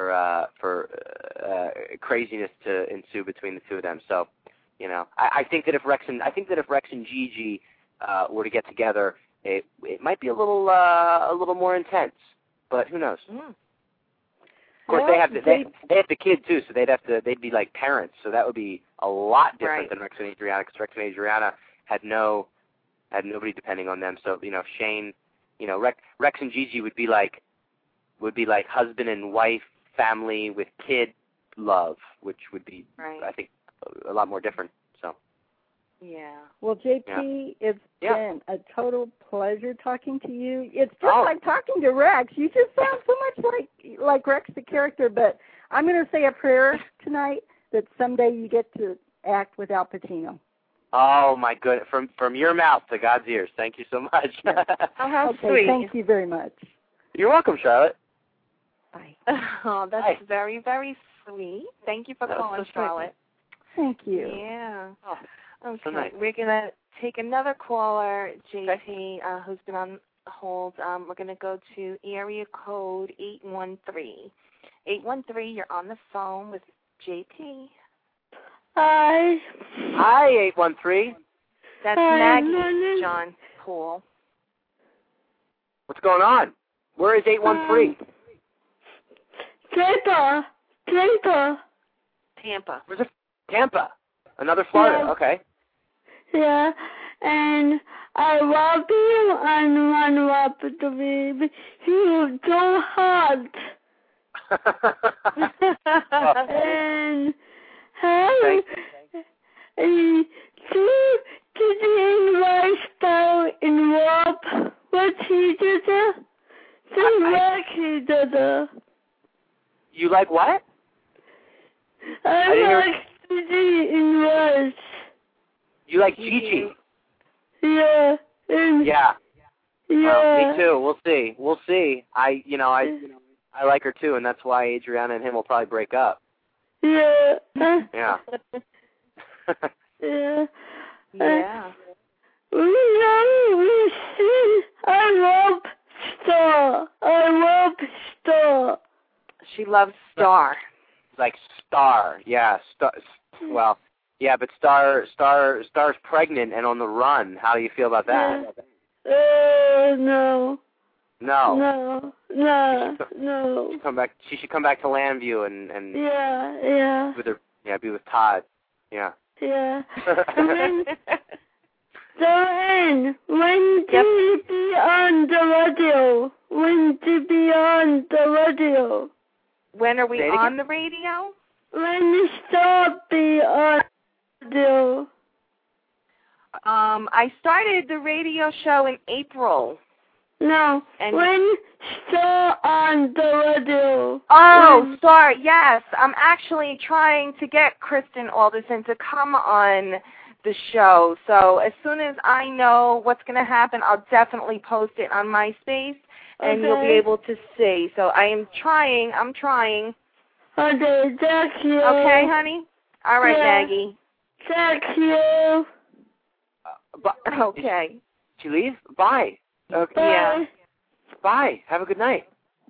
craziness to ensue between the two of them. So, I think that if Rex and Gigi were to get together, it might be a little more intense. But who knows? Of course, they have the kid too, so they'd be like parents. So that would be a lot different than Rex and Adriana, because Rex and Adriana had nobody depending on them. So Shane, Rex and Gigi would be like husband and wife, family with kid love, which would be I think a lot more different. So. Yeah. Well, JP, it's been a total pleasure talking to you. It's just like talking to Rex. You just sound so much like Rex the character, but I'm going to say a prayer tonight that someday you get to act with Al Pacino. Oh, my goodness. From your mouth to God's ears. Thank you so much. How sweet. Thank you very much. You're welcome, Charlotte. Bye. Oh, that's very, very sweet. Thank you for calling, Charlotte. Thank you. Yeah. Oh. Okay, so nice. We're going to take another caller, JP, who's been on hold. We're going to go to area code 813. 813, you're on the phone with JP. Hi. Hi, 813. That's Maggie, John Poole. What's going on? Where is 813? Tampa. Where's it? Tampa. Another Florida. Yeah. Okay. Yeah, and I love you and I love the baby. You're so hot. And how to lifestyle in Rob? What he did? You like what? I like Gigi in Rush. You like Gigi? Yeah. Yeah. Yeah. Me too. We'll see. We'll see. I like her too, and that's why Adriana and him will probably break up. Yeah. Yeah. Yeah. Yeah. I love Star. She loves Star. Like Star. Yeah. Star. Well, yeah, but Star's pregnant and on the run. How do you feel about that? No. No. No. She should come back to Landview and Yeah. be with Todd. Yeah. Yeah. Then, when do you be on the radio? When are we on the radio? When you stop be on the radio? I started the radio show in April. No, and when still on the radio. Oh, sorry. Yes, I'm actually trying to get Kristen Alderson to come on the show. So as soon as I know what's going to happen, I'll definitely post it on MySpace, and you'll be able to see. So I'm trying. Okay, thank you. Okay, honey? All right, Yeah. Maggie. Thank you. Did Okay. you leave? Bye. Okay. Bye. Yeah. Bye. Have a good night.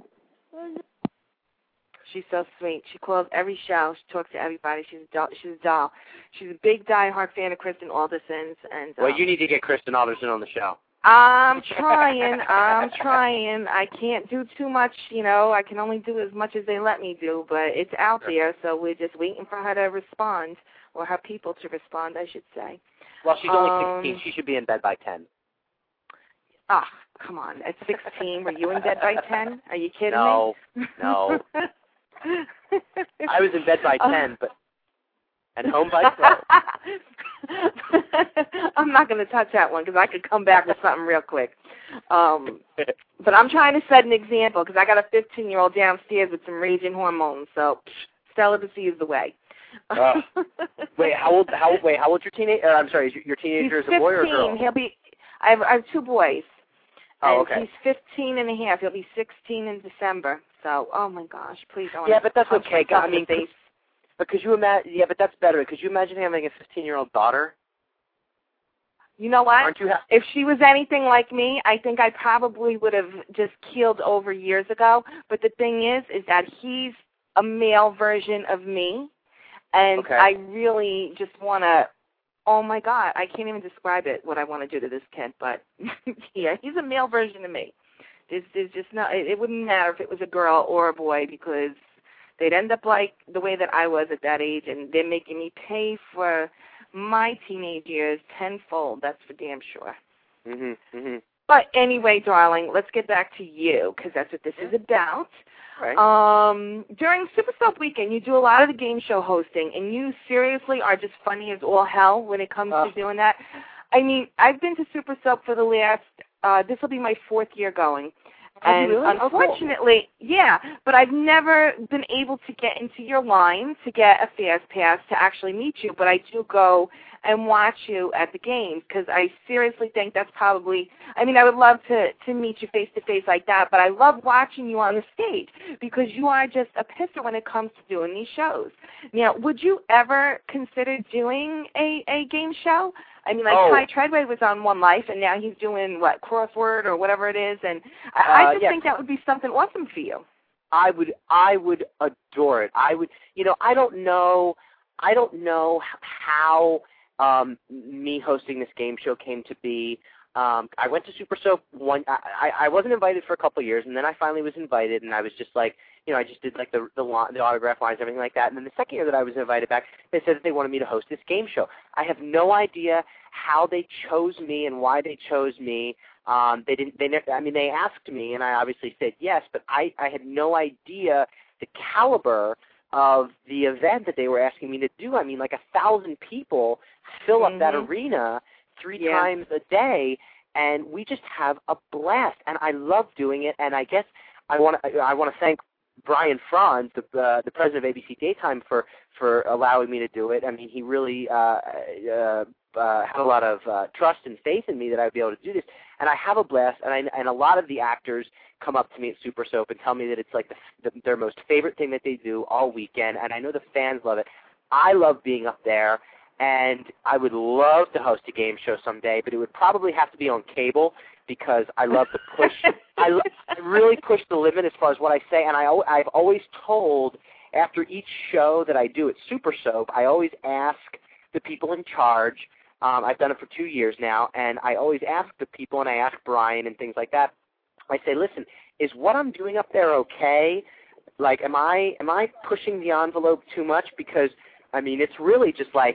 She's so sweet. She calls every show. She talks to everybody. She's a doll. She's a big diehard fan of Kristen Alderson's. And Well, you need to get Kristen Alderson on the show. I'm trying. I can't do too much, I can only do as much as they let me do, but it's out there, so we're just waiting for her to respond, or her people to respond, I should say. Well, she's only 16. She should be in bed by 10. Ah, come on. At 16, were you in bed by 10? Are you kidding me? No. I was in bed by 10, and home by 12. I'm not going to touch that one because I could come back with something real quick. But I'm trying to set an example because I got a 15-year-old downstairs with some raging hormones, so celibacy is the way. Wait, how old's your teenager? I'm sorry, your teenager is a boy or a girl? I have two boys. Oh, and okay. He's 15 and a half. He'll be 16 in December. So, oh my gosh, please don't. Yeah, but that's okay. I mean, because you imagine. Yeah, but that's better. Could you imagine having a 15-year-old daughter? You know what? Aren't you? If she was anything like me, I think I probably would have just keeled over years ago. But the thing is that he's a male version of me, and I really just want to. Oh my God, I can't even describe it. What I want to do to this kid, but yeah, he's a male version of me. There's just not. It wouldn't matter if it was a girl or a boy because they'd end up like the way that I was at that age, and they're making me pay for my teenage years tenfold. That's for damn sure. But anyway, darling, let's get back to you because that's what this is about. Right. During Super Soap Weekend, you do a lot of the game show hosting, and you seriously are just funny as all hell when it comes to doing that. I mean, I've been to Super Soap for the last, this will be my 4th year going. And really? Unfortunately, yeah, but I've never been able to get into your line to get a fast pass to actually meet you, but I do go and watch you at the games because I seriously think that's probably, I mean, I would love to meet you face-to-face like that, but I love watching you on the stage because you are just a pisser when it comes to doing these shows. Now, would you ever consider doing a game show? I mean, like Ty Treadway was on One Life, and now he's doing, Crossword or whatever it is, and I just think that would be something awesome for you. I would adore it. I would, I don't know how me hosting this game show came to be. I went to Super Soap I wasn't invited for a couple of years, and then I finally was invited, and I was just like, I just did like the autograph lines, everything like that. And then the second year that I was invited back, they said that they wanted me to host this game show. I have no idea how they chose me and why they chose me. They asked me, and I obviously said yes, but I had no idea the caliber of the event that they were asking me to do. I mean, like 1,000 people fill up that arena 3 times a day, and we just have a blast. And I love doing it. And I guess I want to thank Brian Franz, the president of ABC Daytime, for allowing me to do it. I mean, he really had a lot of trust and faith in me that I'd be able to do this. And I have a blast, and a lot of the actors come up to me at Super Soap and tell me that it's like their most favorite thing that they do all weekend, and I know the fans love it. I love being up there, and I would love to host a game show someday, but it would probably have to be on cable because I love to push. I really push the limit as far as what I say, and I've always told after each show that I do at Super Soap, I always ask the people in charge. I've done it for 2 years now, and I always ask the people, and I ask Brian and things like that. I say, listen, is what I'm doing up there okay? Like, am I pushing the envelope too much? Because I mean, it's really just like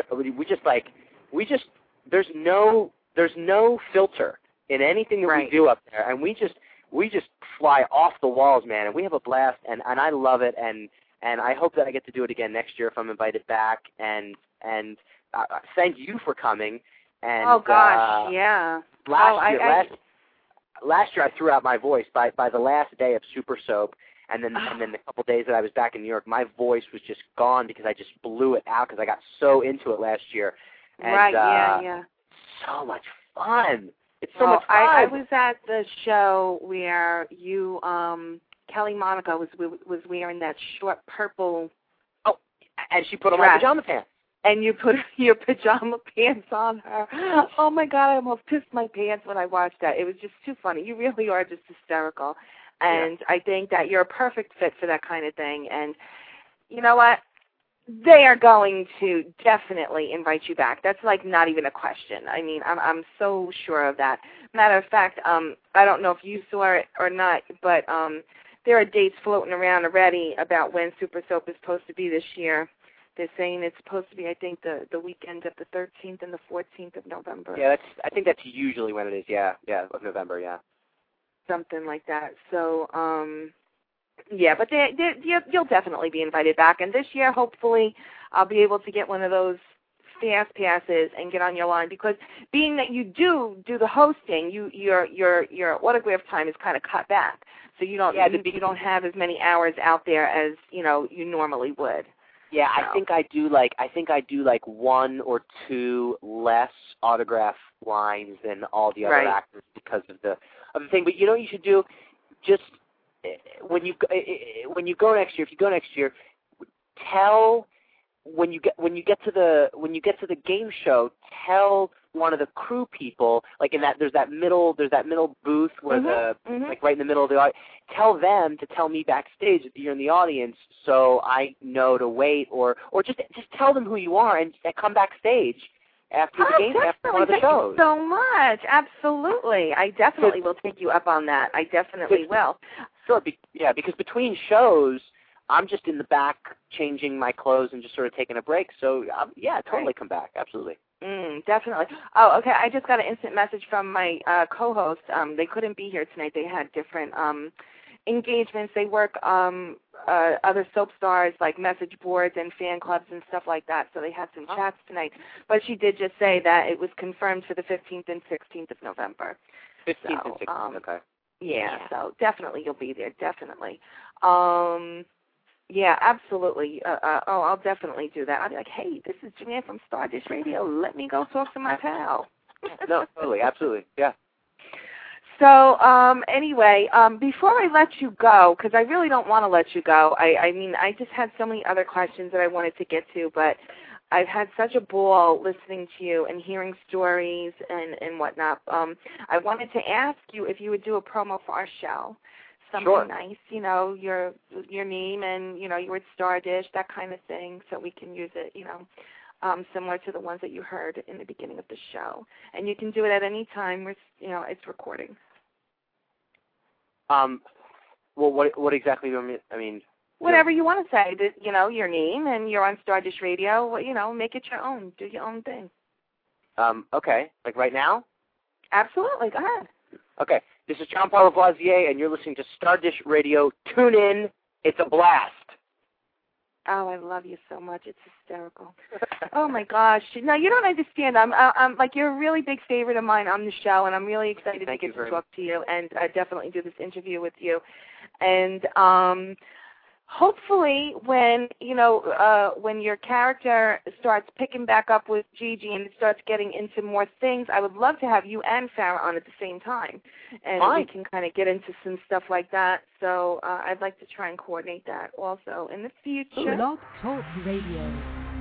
there's no filter in anything that we do up there, and we just fly off the walls, man, and we have a blast, and I love it, and I hope that I get to do it again next year if I'm invited back, and thank you for coming. And oh gosh, yeah. Last year I threw out my voice by the last day of Super Soap, and then the couple days that I was back in New York, my voice was just gone because I just blew it out because I got so into it last year. And, yeah. So much fun. It's so much fun. I was at the show where you, Kelly Monaco was wearing that short purple. Oh, and she put on my pajama pants. And you put your pajama pants on her. Oh, my God, I almost pissed my pants when I watched that. It was just too funny. You really are just hysterical. And I think that you're a perfect fit for that kind of thing. And you know what? They are going to definitely invite you back. That's like not even a question. I mean, I'm so sure of that. Matter of fact, I don't know if you saw it or not, but there are dates floating around already about when Super Soap is supposed to be this year. They're saying it's supposed to be, I think, the weekend of the 13th and the 14th of November. Yeah, I think that's usually when it is. Yeah, of November. Yeah, something like that. So, yeah, but you'll definitely be invited back. And this year, hopefully, I'll be able to get one of those fast passes and get on your line because being that you do the hosting, your autograph time is kind of cut back, so you don't you don't have as many hours out there as you normally would. Yeah, I think I do like 1 or 2 less autograph lines than all the other actors because of the thing. But you know what you should do? Just when you go next year, if you go next year, tell when you get to the game show, tell one of the crew people, like there's that middle booth where like right in the middle of the audience, tell them to tell me backstage that you're in the audience so I know to wait, or just tell them who you are and come backstage after the game, after one of the shows. Thank you so much. Absolutely. I definitely will take you up on that. I definitely will. Sure. Because between shows, I'm just in the back changing my clothes and just sort of taking a break. So, totally come back. Absolutely. Definitely. Oh, okay. I just got an instant message from my co-host. They couldn't be here tonight. They had different engagements. They work other soap stars like message boards and fan clubs and stuff like that. So they had some chats tonight. But she did just say that it was confirmed for the 15th and 16th of November. 15th and 16th, okay. Yeah, so definitely you'll be there, definitely. Yeah, absolutely. I'll definitely do that. I'll be like, hey, this is Joanne from Stardust Radio. Let me go talk to my pal. No, totally, absolutely, yeah. So, anyway, before I let you go, because I really don't want to let you go, I mean, I just had so many other questions that I wanted to get to, but I've had such a ball listening to you and hearing stories and whatnot. I wanted to ask you if you would do a promo for our show. Something nice, your name and, you were at Stardish, that kind of thing, so we can use it, similar to the ones that you heard in the beginning of the show. And you can do it at any time. It's recording. Well, what exactly do you mean? I mean, whatever you want to say. Your name, and you're on Stardust Radio. Make it your own. Do your own thing. Okay. Like right now? Absolutely. Go ahead. Okay. This is John Paul Lavoisier, and you're listening to Stardust Radio. Tune in. It's a blast. Oh, I love you so much. It's hysterical. Oh my gosh! No, you don't understand. I'm like, you're a really big favorite of mine on the show, and I'm really excited to get to talk to you and definitely do this interview with you. And hopefully, when your character starts picking back up with Gigi and it starts getting into more things, I would love to have you and Farrah on at the same time, and we can kind of get into some stuff like that. So I'd like to try and coordinate that also in the future. Blog Talk Radio.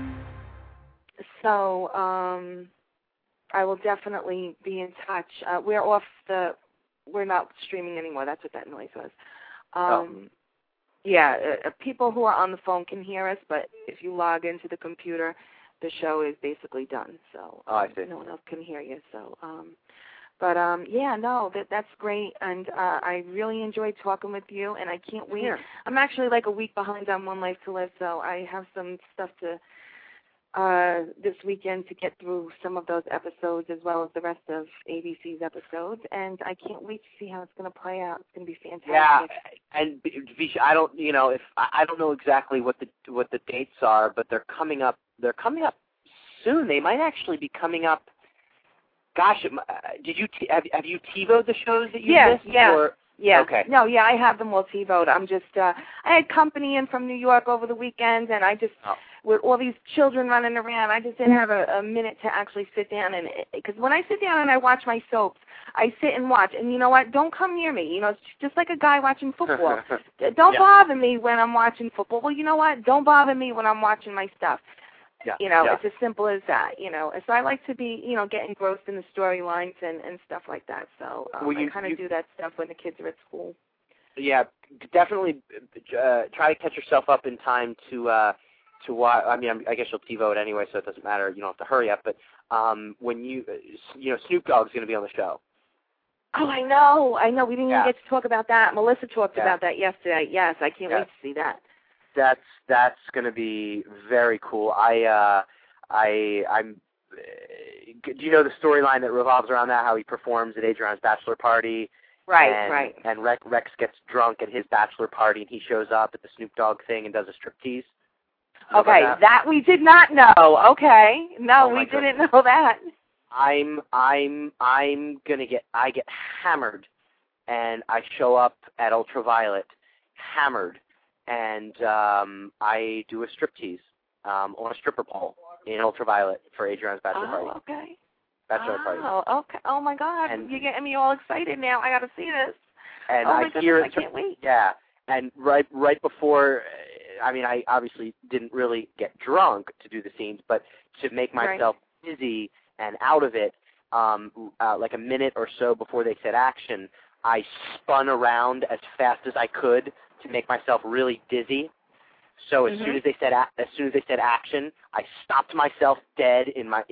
So I will definitely be in touch. We're not streaming anymore. That's what that noise was. Yeah, people who are on the phone can hear us, but if you log into the computer, the show is basically done. So I see. No one else can hear you. So, that's great, and I really enjoyed talking with you, and I can't wait. I'm actually like a week behind on One Life to Live, so I have some stuff to this weekend to get through some of those episodes as well as the rest of ABC's episodes, and I can't wait to see how it's going to play out. It's going to be fantastic. Yeah, and Visha, I don't know exactly what the dates are, but they're coming up. They're coming up soon. They might actually be coming up. Gosh, did you have you TiVo'd the shows that you missed? Yeah. Okay. No, I have them all TiVo'd. I'm just I had company in from New York over the weekend, and I just with all these children running around, I just didn't have a minute to actually sit down and because when I sit down and I watch my soaps, I sit and watch, and you know what? Don't come near me. It's just like a guy watching football. Don't bother me when I'm watching football. Well, you know what? Don't bother me when I'm watching my stuff. It's as simple as that, So I like to be, get engrossed in the storylines and stuff like that. So I kind of do that stuff when the kids are at school. Yeah, definitely try to catch yourself up in time to watch. I mean, I guess you'll TiVo it anyway, so it doesn't matter. You don't have to hurry up. But when Snoop Dogg's going to be on the show. Oh, I know. We didn't even get to talk about that. Melissa talked about that yesterday. Yes, I can't wait to see that. That's going to be very cool. I'm. Do you know the storyline that revolves around that? How he performs at Adriana's bachelor party, right? And Rex gets drunk at his bachelor party, and he shows up at the Snoop Dogg thing and does a striptease. Okay, that we did not know. Okay, no, we didn't know that. I get hammered, and I show up at Ultraviolet, hammered. And I do a striptease on a stripper pole in Ultraviolet for Adriana's bachelor party. Oh, okay. Bachelor party. Oh, okay. Oh, my God. You're getting me all excited now. I got to see this. And oh, my goodness, I can't wait. Yeah. And right before, I obviously didn't really get drunk to do the scenes, but to make myself dizzy and out of it, like a minute or so before they said action, I spun around as fast as I could to make myself really dizzy. So as soon as they said action, I stopped myself dead in my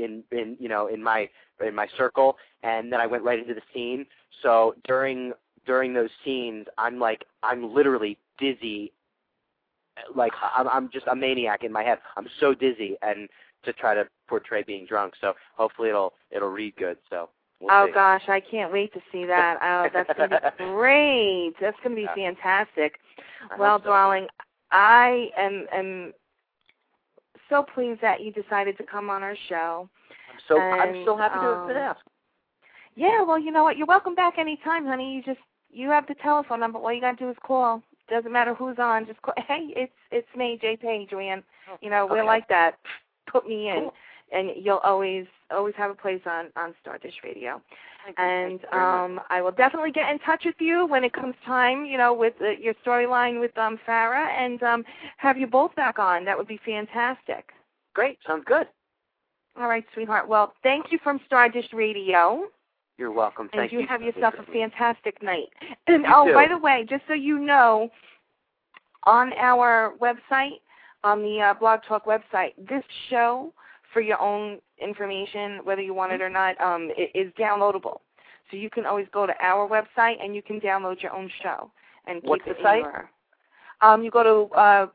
circle, and then I went right into the scene. So during those scenes, I'm literally dizzy. Like I'm just a maniac in my head. I'm so dizzy, and to try to portray being drunk. So hopefully it'll read good. So. We'll see. Gosh, I can't wait to see that. Oh, that's going to be great. That's going to be fantastic. Well, darling, I am so pleased that you decided to come on our show. I'm so happy to ask. Yeah, well, you know what? You're welcome back anytime, honey. You have the telephone number. All you got to do is call. Doesn't matter who's on. Just call. Hey, it's me, J. Page, Joanne. We're like that. Put me in. And you'll always have a place on Stardust Radio. And I will definitely get in touch with you when it comes time, with your storyline with Farrah, and have you both back on. That would be fantastic. Great. Sounds good. All right, sweetheart. Well, thank you from Stardust Radio. You're welcome. Thank you. And you have yourself a fantastic night. And too. By the way, just so you know, on our website, on the Blog Talk website, this show for your own information, whether you want it or not, it is downloadable. So you can always go to our website and you can download your own show and keep What's it the site? in your. You go to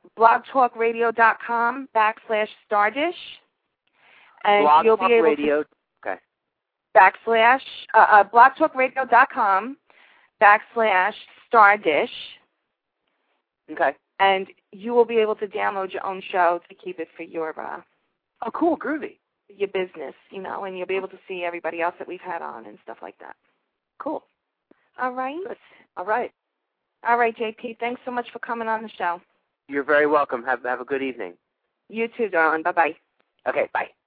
blogtalkradio.com/Stardish, and you'll be able to. Okay. blogtalkradio.com/Stardish. Okay. And you will be able to download your own show to keep it for your oh, cool, groovy. Your business, and you'll be able to see everybody else that we've had on and stuff like that. Cool. All right. Good. All right. All right, JP. Thanks so much for coming on the show. You're very welcome. Have a good evening. You too, darling. Bye-bye. Okay, bye.